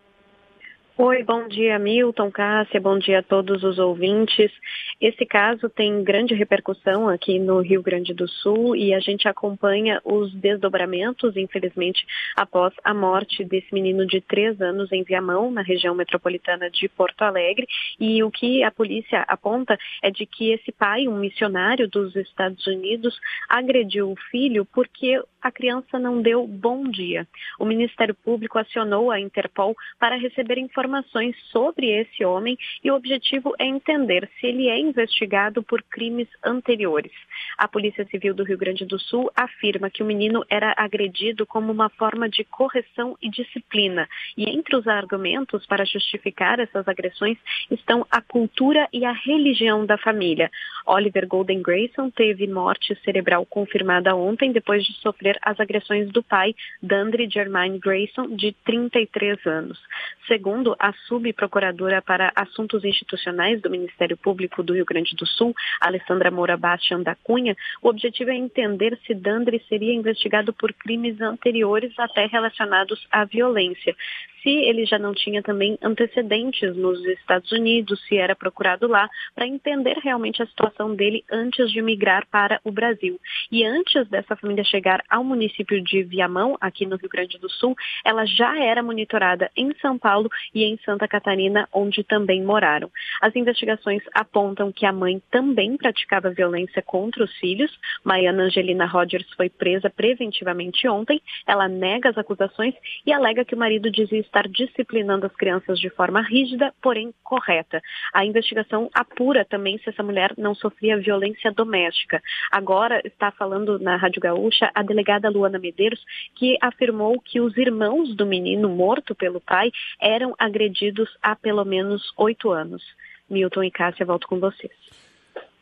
Oi, bom dia, Milton, Cássia, bom dia a todos os ouvintes. Esse caso tem grande repercussão aqui no Rio Grande do Sul e a gente acompanha os desdobramentos, infelizmente, após a morte desse menino de três anos em Viamão, na região metropolitana de Porto Alegre. E o que a polícia aponta é de que esse pai, um missionário dos Estados Unidos, agrediu o filho porque a criança não deu bom dia. O Ministério Público acionou a Interpol para receber informações sobre esse homem e o objetivo é entender se ele é investigado por crimes anteriores. A Polícia Civil do Rio Grande do Sul afirma que o menino era agredido como uma forma de correção e disciplina. E entre os argumentos para justificar essas agressões estão a cultura e a religião da família. Oliver Golden Grayson teve morte cerebral confirmada ontem depois de sofrer as agressões do pai, Dandre Germaine Grayson, de trinta e três anos. Segundo a subprocuradora para Assuntos Institucionais do Ministério Público do Rio Grande do Sul, Alessandra Moura Bastian da Cunha, o objetivo é entender se Dandre seria investigado por crimes anteriores até relacionados à violência. Se ele já não tinha também antecedentes nos Estados Unidos, se era procurado lá, para entender realmente a situação dele antes de migrar para o Brasil. E antes dessa família chegar ao município de Viamão, aqui no Rio Grande do Sul, ela já era monitorada em São Paulo e em Santa Catarina, onde também moraram. As investigações apontam que a mãe também praticava violência contra os filhos. Maiana Angelina Rogers foi presa preventivamente ontem. Ela nega as acusações e alega que o marido dizia estar disciplinando as crianças de forma rígida, porém correta. A investigação apura também se essa mulher não sofria violência doméstica. Agora está falando na Rádio Gaúcha a delegada Luana Medeiros, que afirmou que os irmãos do menino morto pelo pai eram agredidos há pelo menos oito anos. Milton e Cássia, volto com vocês.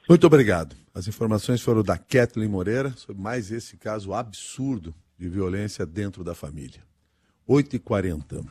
Muito obrigado. As informações foram da Kathleen Moreira sobre mais esse caso absurdo de violência dentro da família. oito e quarenta.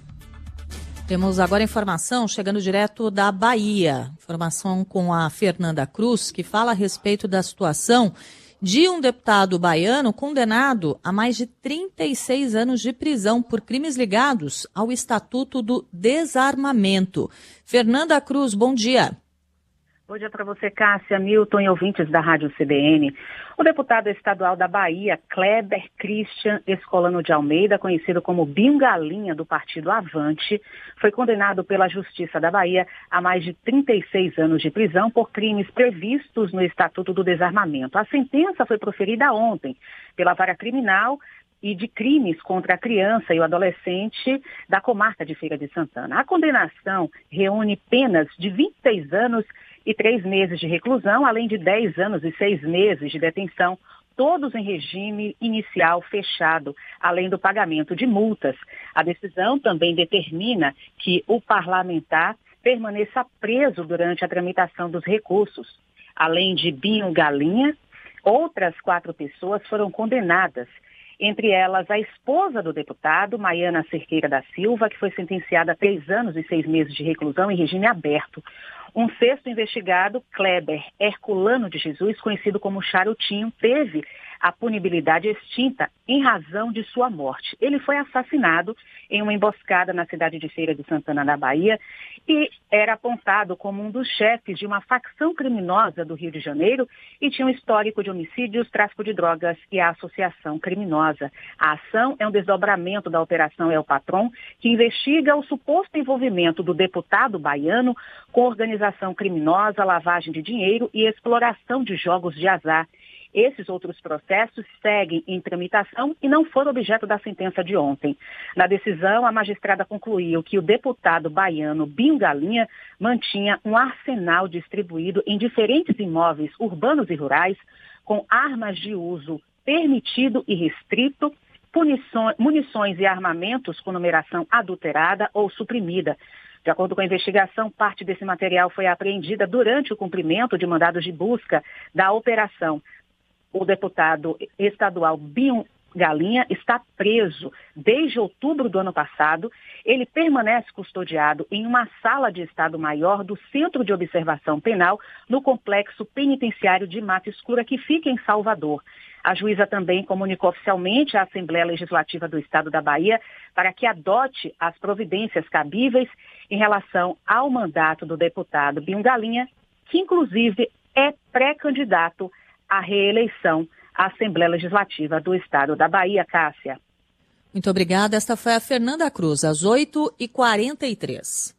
Temos agora informação chegando direto da Bahia. Informação com a Fernanda Cruz, que fala a respeito da situação de um deputado baiano condenado a mais de trinta e seis anos de prisão por crimes ligados ao Estatuto do Desarmamento. Fernanda Cruz, bom dia. Bom dia para você, Cássia, Milton e ouvintes da Rádio C B N. O deputado estadual da Bahia, Kleber Christian Escolano de Almeida, conhecido como Binho Galinha do partido Avante, foi condenado pela Justiça da Bahia a mais de trinta e seis anos de prisão por crimes previstos no Estatuto do Desarmamento. A sentença foi proferida ontem pela Vara Criminal e de crimes contra a criança e o adolescente da comarca de Feira de Santana. A condenação reúne penas de vinte e seis anos e três meses de reclusão, além de dez anos e seis meses de detenção, todos em regime inicial fechado, além do pagamento de multas. A decisão também determina que o parlamentar permaneça preso durante a tramitação dos recursos. Além de Binho Galinha, outras quatro pessoas foram condenadas, entre elas a esposa do deputado, Maiana Cerqueira da Silva, que foi sentenciada a três anos e seis meses de reclusão em regime aberto. Um sexto investigado, Kleber Herculano de Jesus, conhecido como Charutinho, teve a punibilidade extinta em razão de sua morte. Ele foi assassinado em uma emboscada na cidade de Feira de Santana, na Bahia, e era apontado como um dos chefes de uma facção criminosa do Rio de Janeiro e tinha um histórico de homicídios, tráfico de drogas e associação criminosa. A ação é um desdobramento da Operação El Patrón, que investiga o suposto envolvimento do deputado baiano com organização criminosa, lavagem de dinheiro e exploração de jogos de azar. Esses outros processos seguem em tramitação e não foram objeto da sentença de ontem. Na decisão, a magistrada concluiu que o deputado baiano Binho Galinha mantinha um arsenal distribuído em diferentes imóveis urbanos e rurais com armas de uso permitido e restrito, punições, munições e armamentos com numeração adulterada ou suprimida. De acordo com a investigação, parte desse material foi apreendida durante o cumprimento de mandados de busca da operação. O deputado estadual Binho Galinha está preso desde outubro do ano passado. Ele permanece custodiado em uma sala de Estado-Maior do Centro de Observação Penal no Complexo Penitenciário de Mata Escura, que fica em Salvador. A juíza também comunicou oficialmente à Assembleia Legislativa do Estado da Bahia para que adote as providências cabíveis em relação ao mandato do deputado Binho Galinha, que inclusive é pré-candidato à reeleição à Assembleia Legislativa do Estado da Bahia. Cássia. Muito obrigada. Esta foi a Fernanda Cruz, às oito e quarenta e três.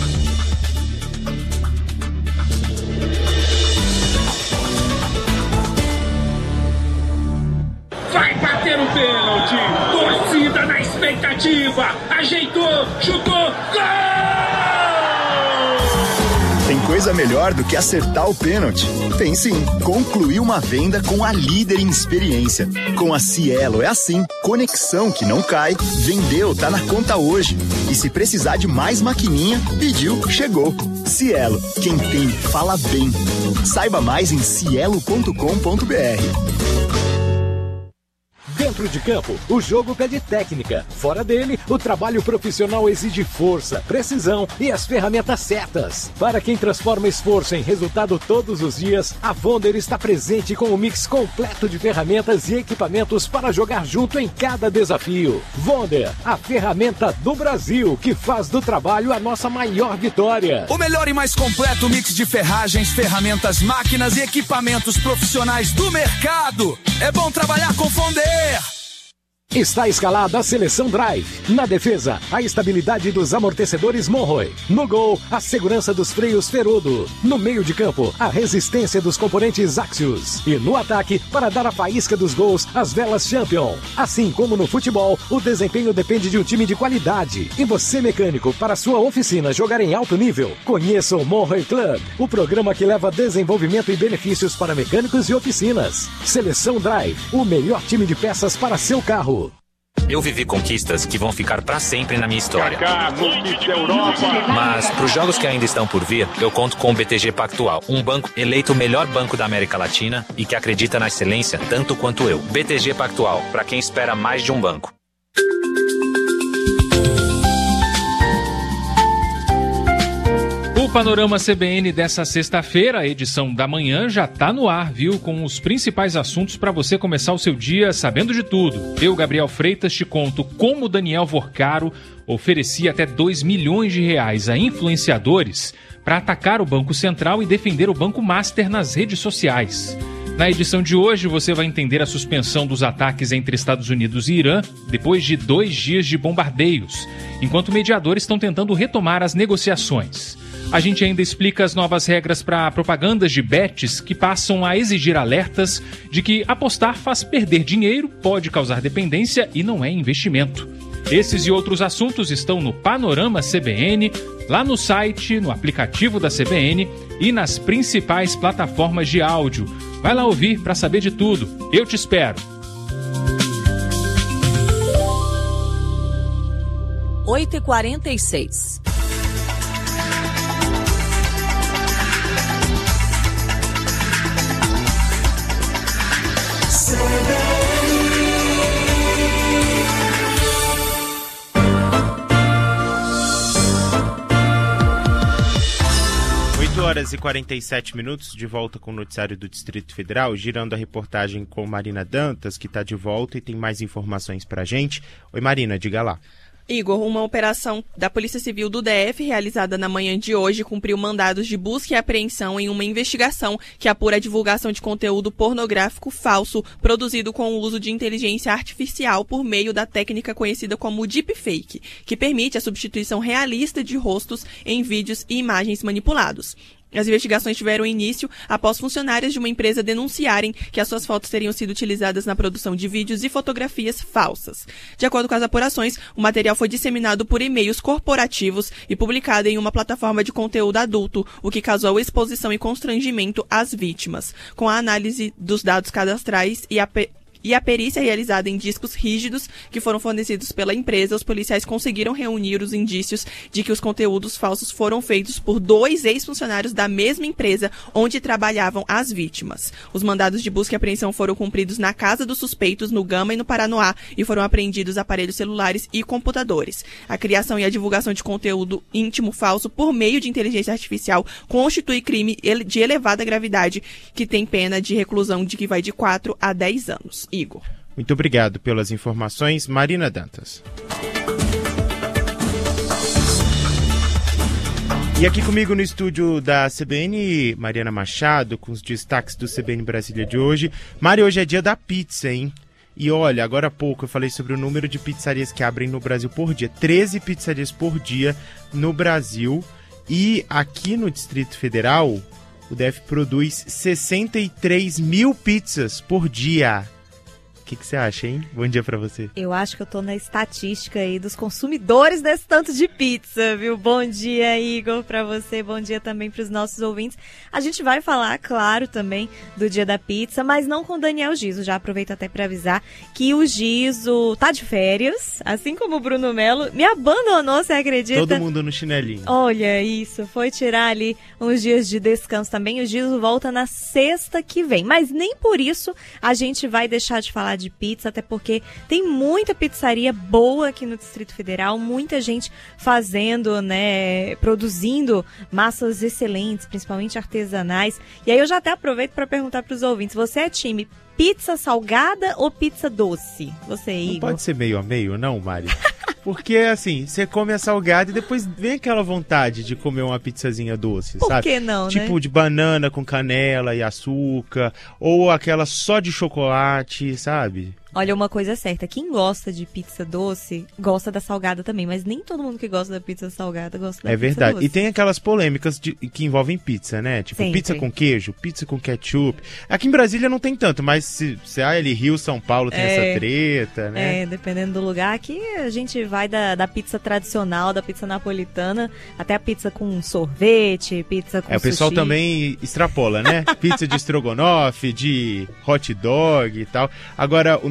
Vai bater o pênalti! Torcida na expectativa! Ajeitou! Chutou! Gol! Tem coisa melhor do que acertar o pênalti? Tem sim. Concluir uma venda com a líder em experiência. Com a Cielo é assim. Conexão que não cai. Vendeu, tá na conta hoje. E se precisar de mais maquininha, pediu, chegou. Cielo, quem tem, fala bem. Saiba mais em cielo ponto com ponto b r. Dentro de campo, o jogo pede técnica. Fora dele, o trabalho profissional exige força, precisão e as ferramentas certas. Para quem transforma esforço em resultado todos os dias, a Vonder está presente com um mix completo de ferramentas e equipamentos para jogar junto em cada desafio. Vonder, a ferramenta do Brasil que faz do trabalho a nossa maior vitória. O melhor e mais completo mix de ferragens, ferramentas, máquinas e equipamentos profissionais do mercado. É bom trabalhar com Vonder. Está escalada a seleção Drive. Na defesa, a estabilidade dos amortecedores Monroe. No gol, a segurança dos freios Ferodo. No meio de campo, a resistência dos componentes Axios. E no ataque, para dar a faísca dos gols, as velas Champion. Assim como no futebol, o desempenho depende de um time de qualidade. E você, mecânico, para sua oficina jogar em alto nível, conheça o Monroe Club, o programa que leva desenvolvimento e benefícios para mecânicos e oficinas. Seleção Drive, o melhor time de peças para seu carro. Eu vivi conquistas que vão ficar pra sempre na minha história. Kaká, conquista Europa. Mas pros jogos que ainda estão por vir, eu conto com o B T G Pactual, um banco eleito o melhor banco da América Latina e que acredita na excelência tanto quanto eu. B T G Pactual, pra quem espera mais de um banco. O Panorama C B N dessa sexta-feira, a edição da manhã, já tá no ar, viu? Com os principais assuntos para você começar o seu dia sabendo de tudo. Eu, Gabriel Freitas, te conto como Daniel Vorcaro oferecia até dois milhões de reais a influenciadores para atacar o Banco Central e defender o Banco Master nas redes sociais. Na edição de hoje, você vai entender a suspensão dos ataques entre Estados Unidos e Irã depois de dois dias de bombardeios, enquanto mediadores estão tentando retomar as negociações. A gente ainda explica as novas regras para propagandas de bets que passam a exigir alertas de que apostar faz perder dinheiro, pode causar dependência e não é investimento. Esses e outros assuntos estão no Panorama C B N, lá no site, no aplicativo da C B N e nas principais plataformas de áudio. Vai lá ouvir para saber de tudo. Eu te espero. oito e quarenta e seis. oito horas e quarenta e sete minutos, de volta com o noticiário do Distrito Federal, girando a reportagem com Marina Dantas, que está de volta e tem mais informações pra gente. Oi Marina, diga lá. Igor, uma operação da Polícia Civil do D F, realizada na manhã de hoje, cumpriu mandados de busca e apreensão em uma investigação que apura a divulgação de conteúdo pornográfico falso produzido com o uso de inteligência artificial por meio da técnica conhecida como deepfake, que permite a substituição realista de rostos em vídeos e imagens manipulados. As investigações tiveram início após funcionários de uma empresa denunciarem que as suas fotos teriam sido utilizadas na produção de vídeos e fotografias falsas. De acordo com as apurações, o material foi disseminado por e-mails corporativos e publicado em uma plataforma de conteúdo adulto, o que causou exposição e constrangimento às vítimas. Com a análise dos dados cadastrais e a pe- E a perícia realizada em discos rígidos que foram fornecidos pela empresa, os policiais conseguiram reunir os indícios de que os conteúdos falsos foram feitos por dois ex-funcionários da mesma empresa onde trabalhavam as vítimas. Os mandados de busca e apreensão foram cumpridos na casa dos suspeitos, no Gama e no Paranoá, e foram apreendidos aparelhos celulares e computadores. A criação e a divulgação de conteúdo íntimo falso por meio de inteligência artificial constitui crime de elevada gravidade, que tem pena de reclusão de que vai de quatro a dez anos. Igor. Muito obrigado pelas informações, Marina Dantas. E aqui comigo no estúdio da C B N, Mariana Machado, com os destaques do C B N Brasília de hoje. Mari, hoje é dia da pizza, hein? E olha, agora há pouco eu falei sobre o número de pizzarias que abrem no Brasil por dia. treze pizzarias por dia no Brasil. E aqui no Distrito Federal, o D F produz sessenta e três mil pizzas por dia. O que que você acha, hein? Bom dia pra você. Eu acho que eu tô na estatística aí dos consumidores desse tanto de pizza, viu? Bom dia, Igor, pra você. Bom dia também pros nossos ouvintes. A gente vai falar, claro, também do dia da pizza, mas não com o Daniel Giso. Já aproveito até pra avisar que o Giso tá de férias, assim como o Bruno Melo. Me abandonou, você acredita? Todo mundo no chinelinho. Olha isso, foi tirar ali uns dias de descanso também. O Giso volta na sexta que vem, mas nem por isso a gente vai deixar de falar de pizza, até porque tem muita pizzaria boa aqui no Distrito Federal, muita gente fazendo, né, produzindo massas excelentes, principalmente artesanais. E aí eu já até aproveito para perguntar para os ouvintes, você é time pizza salgada ou pizza doce? Você, Igor? Não pode ser meio a meio, não, Mari? Porque, assim, você come a salgada e depois vem aquela vontade de comer uma pizzazinha doce, Por sabe? Por que não, tipo, né? de banana com canela e açúcar, ou aquela só de chocolate, sabe? Olha, uma coisa é certa, quem gosta de pizza doce, gosta da salgada também, mas nem todo mundo que gosta da pizza salgada gosta da é pizza verdade. doce. E tem aquelas polêmicas de, que envolvem pizza, né? Tipo, Sempre. Pizza com queijo, pizza com ketchup. Aqui em Brasília não tem tanto, mas se, se ah, ele Rio, São Paulo tem É, essa treta, né? É, dependendo do lugar. Aqui a gente vai da, da pizza tradicional, da pizza napolitana, até a pizza com sorvete, pizza com É, o pessoal sushi. também extrapola, né? Pizza de estrogonofe, de hot dog e tal. Agora, o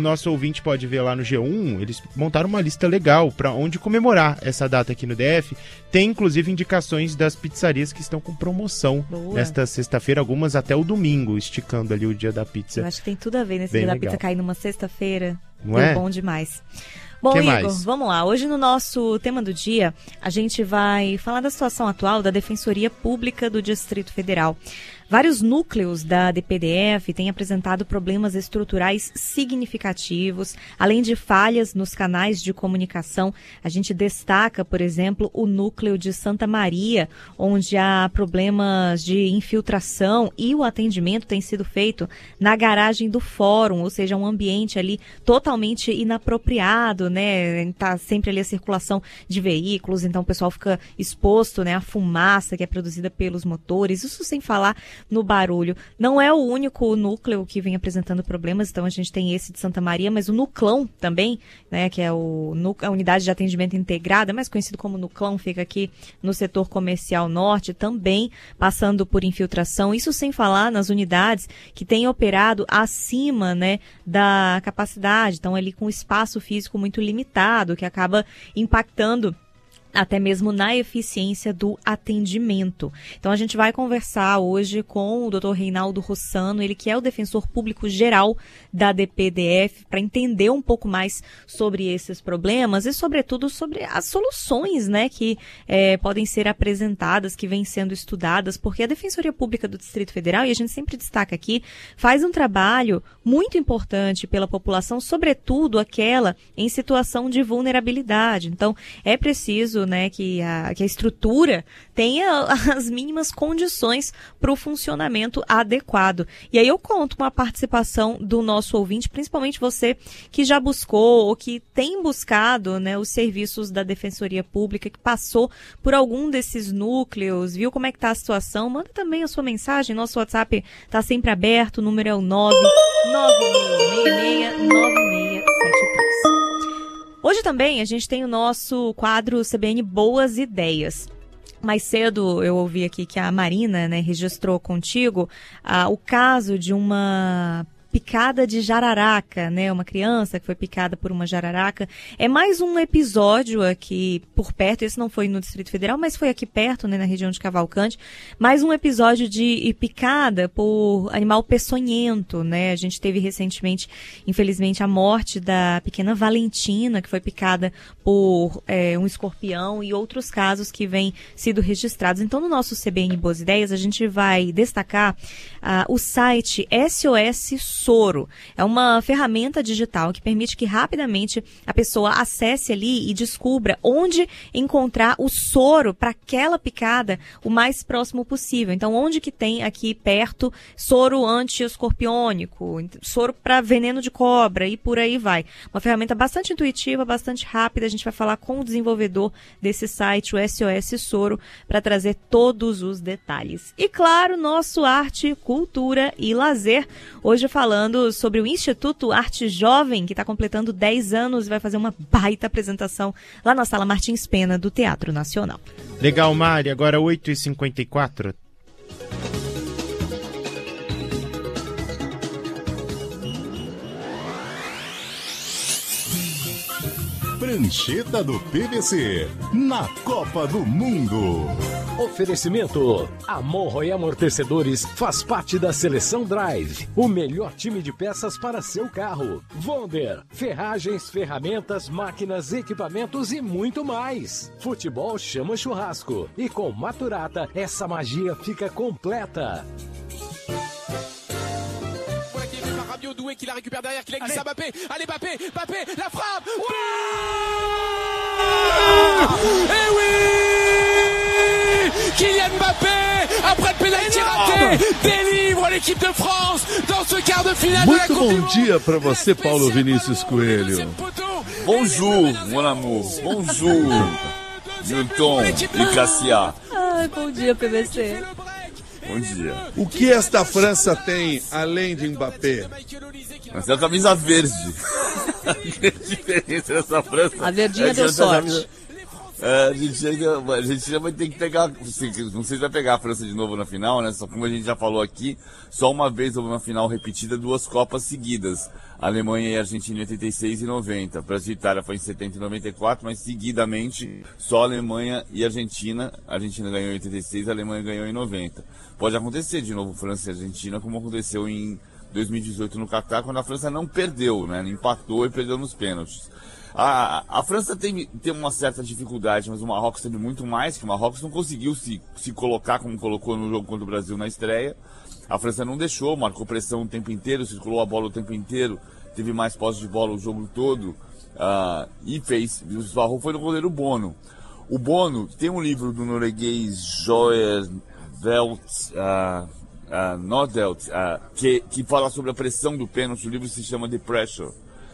nosso ouvinte pode ver lá no G um, eles montaram uma lista legal para onde comemorar essa data aqui no D F. Tem, inclusive, indicações das pizzarias que estão com promoção Boa. nesta sexta-feira, algumas até o domingo, esticando ali o dia da pizza. Eu acho que tem tudo a ver nesse Bem dia da legal. pizza cair numa sexta-feira. Não Deu é? bom demais. Bom, Que Igor, mais? vamos lá. Hoje no nosso tema do dia, a gente vai falar da situação atual da Defensoria Pública do Distrito Federal. Vários núcleos da D P D F têm apresentado problemas estruturais significativos, além de falhas nos canais de comunicação. A gente destaca, por exemplo, o núcleo de Santa Maria, onde há problemas de infiltração e o atendimento tem sido feito na garagem do fórum, ou seja, um ambiente ali totalmente inapropriado, né? Está sempre ali a circulação de veículos, então o pessoal fica exposto, né, à fumaça que é produzida pelos motores, isso sem falar no barulho. Não é o único núcleo que vem apresentando problemas, então a gente tem esse de Santa Maria, mas o Nuclão também, né, que é o, a unidade de atendimento integrada, mais conhecido como Nuclão, fica aqui no setor comercial norte, também passando por infiltração, isso sem falar nas unidades que têm operado acima, né, da capacidade, então ali com espaço físico muito limitado, que acaba impactando até mesmo na eficiência do atendimento. Então a gente vai conversar hoje com o doutor Reinaldo Rossano, ele que é o defensor público geral da D P D F, para entender um pouco mais sobre esses problemas e, sobretudo, sobre as soluções, né, que é, podem ser apresentadas, que vêm sendo estudadas, porque a Defensoria Pública do Distrito Federal, e a gente sempre destaca aqui, faz um trabalho muito importante pela população, sobretudo aquela em situação de vulnerabilidade. Então, é preciso, né, que a, que a estrutura tenha as mínimas condições para o funcionamento adequado. E aí eu conto com a participação do nosso ouvinte, principalmente você que já buscou ou que tem buscado, né, os serviços da Defensoria Pública, que passou por algum desses núcleos, viu como é que está a situação, manda também a sua mensagem, nosso WhatsApp está sempre aberto, o número é o nove nove seis seis nove seis sete três. Hoje também a gente tem o nosso quadro C B N Boas Ideias. Mais cedo eu ouvi aqui que a Marina, né, registrou contigo ah, o caso de uma picada de jararaca, né? Uma criança que foi picada por uma jararaca. É mais um episódio aqui por perto, esse não foi no Distrito Federal, mas foi aqui perto, né, na região de Cavalcante. Mais um episódio de picada por animal peçonhento, né? A gente teve recentemente, infelizmente, a morte da pequena Valentina, que foi picada por é, um escorpião, e outros casos que vêm sido registrados. Então, no nosso C B N Boas Ideias, a gente vai destacar uh, o site S O S Soro. É uma ferramenta digital que permite que rapidamente a pessoa acesse ali e descubra onde encontrar o soro para aquela picada o mais próximo possível. Então, onde que tem aqui perto soro anti-escorpiônico, soro para veneno de cobra e por aí vai. Uma ferramenta bastante intuitiva, bastante rápida. A gente vai falar com o desenvolvedor desse site, o S O S Soro, para trazer todos os detalhes. E claro, nosso Arte, Cultura e Lazer. Hoje falando falando sobre o Instituto Arte Jovem, que está completando dez anos e vai fazer uma baita apresentação lá na Sala Martins Pena do Teatro Nacional. Legal, Mari. Agora oito e cinquenta e quatro. Prancheta do P V C, na Copa do Mundo. Oferecimento: Amorro e Amortecedores faz parte da Seleção Drive, o melhor time de peças para seu carro. Wonder, ferragens, ferramentas, máquinas, equipamentos e muito mais. Futebol chama churrasco. E com Maturata, essa magia fica completa. Rabiot doué qui la récupère derrière, qui la glisse à Mbappé. Allez Mbappé, Mbappé, la frappe. Ouais. Et oui, Kylian Mbappé, après le pénalty raté, délivre l'équipe de France dans ce quart de finale de la Muito Coupe du bom Monde. dia para você, Paulo Vinícius Coelho. Bonjour, mon amour. Bonjour, Newton e Cassia. Ai, bom dia, P V C. Bom dia. O que esta França tem além de Mbappé? Mas é a camisa verde. A diferença dessa França. A verdinha é deu sorte. Camisa... É, a Argentina, a Argentina vai ter que pegar, não sei se vai pegar a França de novo na final, né? Só como a gente já falou aqui, só uma vez houve uma final repetida, duas Copas seguidas. Alemanha e Argentina em oitenta e seis e noventa. Brasil e Itália foi em setenta e noventa e quatro, mas seguidamente só Alemanha e Argentina. A Argentina ganhou em oitenta e seis, a Alemanha ganhou em noventa. Pode acontecer de novo França e Argentina, como aconteceu em dois mil e dezoito no Catar, quando a França não perdeu, né? Empatou e perdeu nos pênaltis. A, a França tem, tem uma certa dificuldade, mas o Marrocos teve muito mais, que o Marrocos não conseguiu se, se colocar como colocou no jogo contra o Brasil na estreia. A França não deixou, marcou pressão o tempo inteiro, circulou a bola o tempo inteiro, teve mais posse de bola o jogo todo, uh, e fez. O esbarrou foi no goleiro Bono. O Bono tem um livro do norueguês Joer Velt, uh, uh, Nordelt, uh, que, que fala sobre a pressão do pênalti. O livro se chama The Pressure.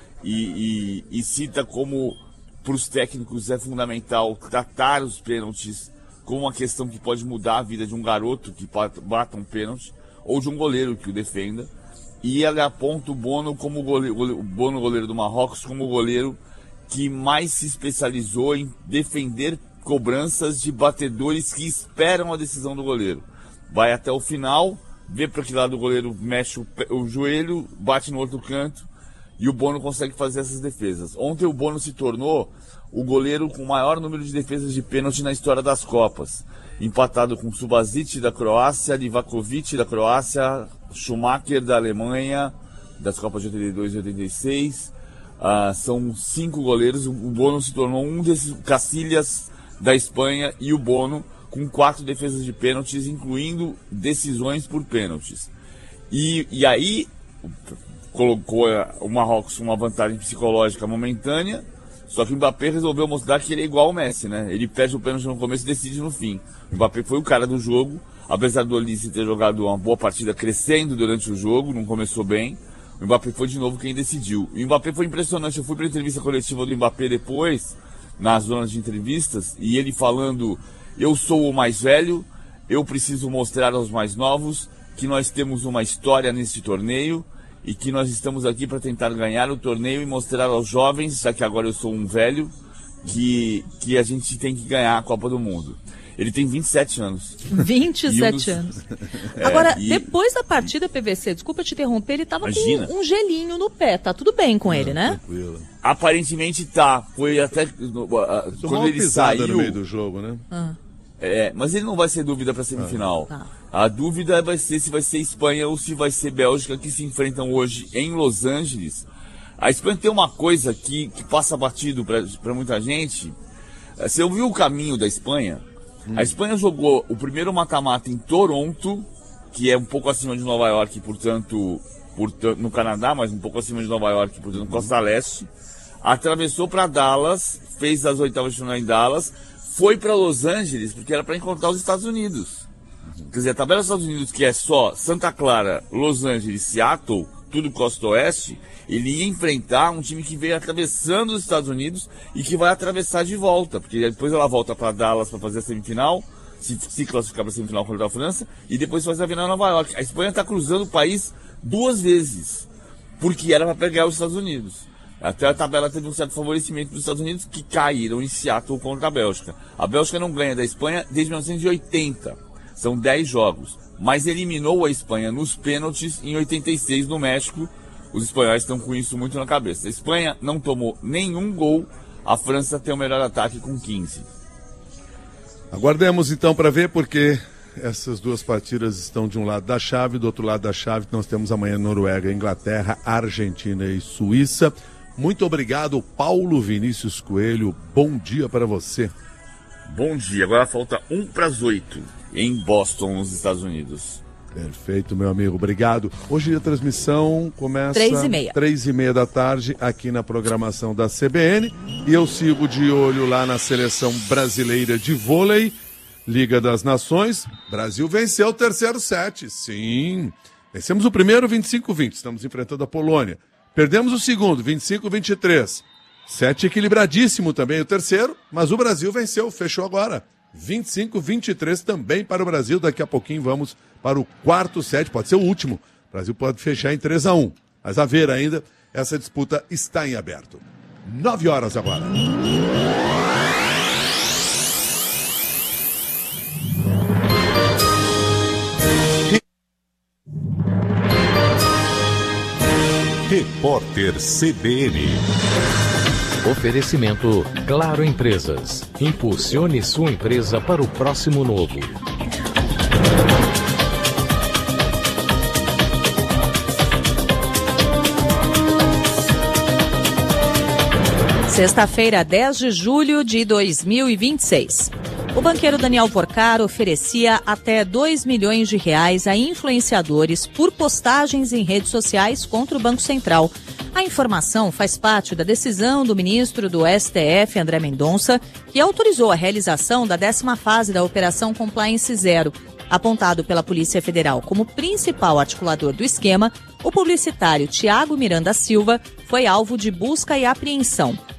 E, e, e cita como para os técnicos é fundamental tratar os pênaltis como uma questão que pode mudar a vida de um garoto que bata um pênalti ou de um goleiro que o defenda. E ele aponta o Bono como goleiro, o Bono, goleiro do Marrocos, como o goleiro que mais se especializou em defender cobranças de batedores que esperam a decisão do goleiro. Vai até o final, vê para que lado o goleiro mexe o, o joelho, bate no outro canto, e o Bono consegue fazer essas defesas. Ontem o Bono se tornou o goleiro com o maior número de defesas de pênalti na história das Copas. Empatado com Subasic da Croácia, Livakovic da Croácia, Schumacher da Alemanha, das Copas de oitenta e dois e oitenta e seis. Uh, são cinco goleiros. O Bono se tornou um desses, Cacilhas da Espanha, e o Bono com quatro defesas de pênaltis, incluindo decisões por pênaltis. E, e aí colocou o Marrocos uma vantagem psicológica momentânea, só que o Mbappé resolveu mostrar que ele é igual ao Messi, né? Ele perde o pênalti no começo e decide no fim. O Mbappé foi o cara do jogo, apesar do Olise ter jogado uma boa partida crescendo durante o jogo, não começou bem. O Mbappé foi de novo quem decidiu. E o Mbappé foi impressionante. Eu fui para a entrevista coletiva do Mbappé depois, nas zonas de entrevistas, e ele falando: eu sou o mais velho, eu preciso mostrar aos mais novos que nós temos uma história nesse torneio e que nós estamos aqui para tentar ganhar o torneio e mostrar aos jovens, já que agora eu sou um velho, que, que a gente tem que ganhar a Copa do Mundo. Ele tem vinte e sete anos. vinte e sete um anos. É, Agora, e... depois da partida, P V C, desculpa te interromper, ele tava Imagina. com um gelinho no pé. Tá tudo bem com Não, ele, né? Tranquilo. Aparentemente tá. Foi até... Uh, quando ele saiu... no meio do jogo, né? Ah. É, mas ele não vai ser dúvida para semifinal. Ah. Tá. A dúvida vai ser se vai ser Espanha ou se vai ser Bélgica, que se enfrentam hoje em Los Angeles. A Espanha tem uma coisa que, que passa batido para muita gente. Você ouviu o caminho da Espanha? Hum. A Espanha jogou o primeiro mata-mata em Toronto, que é um pouco acima de Nova York, portanto, portanto no Canadá, mas um pouco acima de Nova York, portanto, Costa Leste. Atravessou para Dallas, fez as oitavas de final em Dallas, foi para Los Angeles, porque era para encontrar os Estados Unidos. Quer dizer, a tabela dos Estados Unidos, que é só Santa Clara, Los Angeles, Seattle, tudo costa oeste, ele ia enfrentar um time que veio atravessando os Estados Unidos e que vai atravessar de volta, porque depois ela volta para Dallas para fazer a semifinal, se, se classificar para a semifinal contra a França, e depois faz a final em Nova York. A Espanha está cruzando o país duas vezes, porque era para pegar os Estados Unidos. Até a tabela teve um certo favorecimento dos Estados Unidos, que caíram em Seattle contra a Bélgica. A Bélgica não ganha da Espanha desde mil novecentos e oitenta. São dez jogos. Mas eliminou a Espanha nos pênaltis em oitenta e seis no México. Os espanhóis estão com isso muito na cabeça. A Espanha não tomou nenhum gol. A França tem o melhor ataque com quinze. Aguardemos então para ver, porque essas duas partidas estão de um lado da chave, do outro lado da chave nós temos amanhã Noruega, Inglaterra, Argentina e Suíça. Muito obrigado, Paulo Vinícius Coelho. Bom dia para você. Bom dia. Agora falta um para as oito em Boston, nos Estados Unidos. Perfeito, meu amigo. Obrigado. Hoje a transmissão começa três e meia. Três e meia da tarde aqui na programação da C B N. E eu sigo de olho lá na seleção brasileira de vôlei, Liga das Nações. Brasil venceu o terceiro set. Sim. Vencemos o primeiro vinte e cinco a vinte. Estamos enfrentando a Polônia. Perdemos o segundo, vinte e cinco a vinte e três. Sete equilibradíssimo também o terceiro, mas o Brasil venceu, fechou agora. vinte e cinco a vinte e três também para o Brasil. Daqui a pouquinho vamos para o quarto set, pode ser o último. O Brasil pode fechar em três a um. Mas a ver ainda, essa disputa está em aberto. Nove horas agora. Repórter C B N. Oferecimento Claro Empresas. Impulsione sua empresa para o próximo novo. Sexta-feira, dez de julho de dois mil e vinte e seis. O banqueiro Daniel Porcar oferecia até dois milhões de reais a influenciadores por postagens em redes sociais contra o Banco Central. A informação faz parte da decisão do ministro do S T F, André Mendonça, que autorizou a realização da décima fase da Operação Compliance Zero. Apontado pela Polícia Federal como principal articulador do esquema, o publicitário Tiago Miranda Silva foi alvo de busca e apreensão.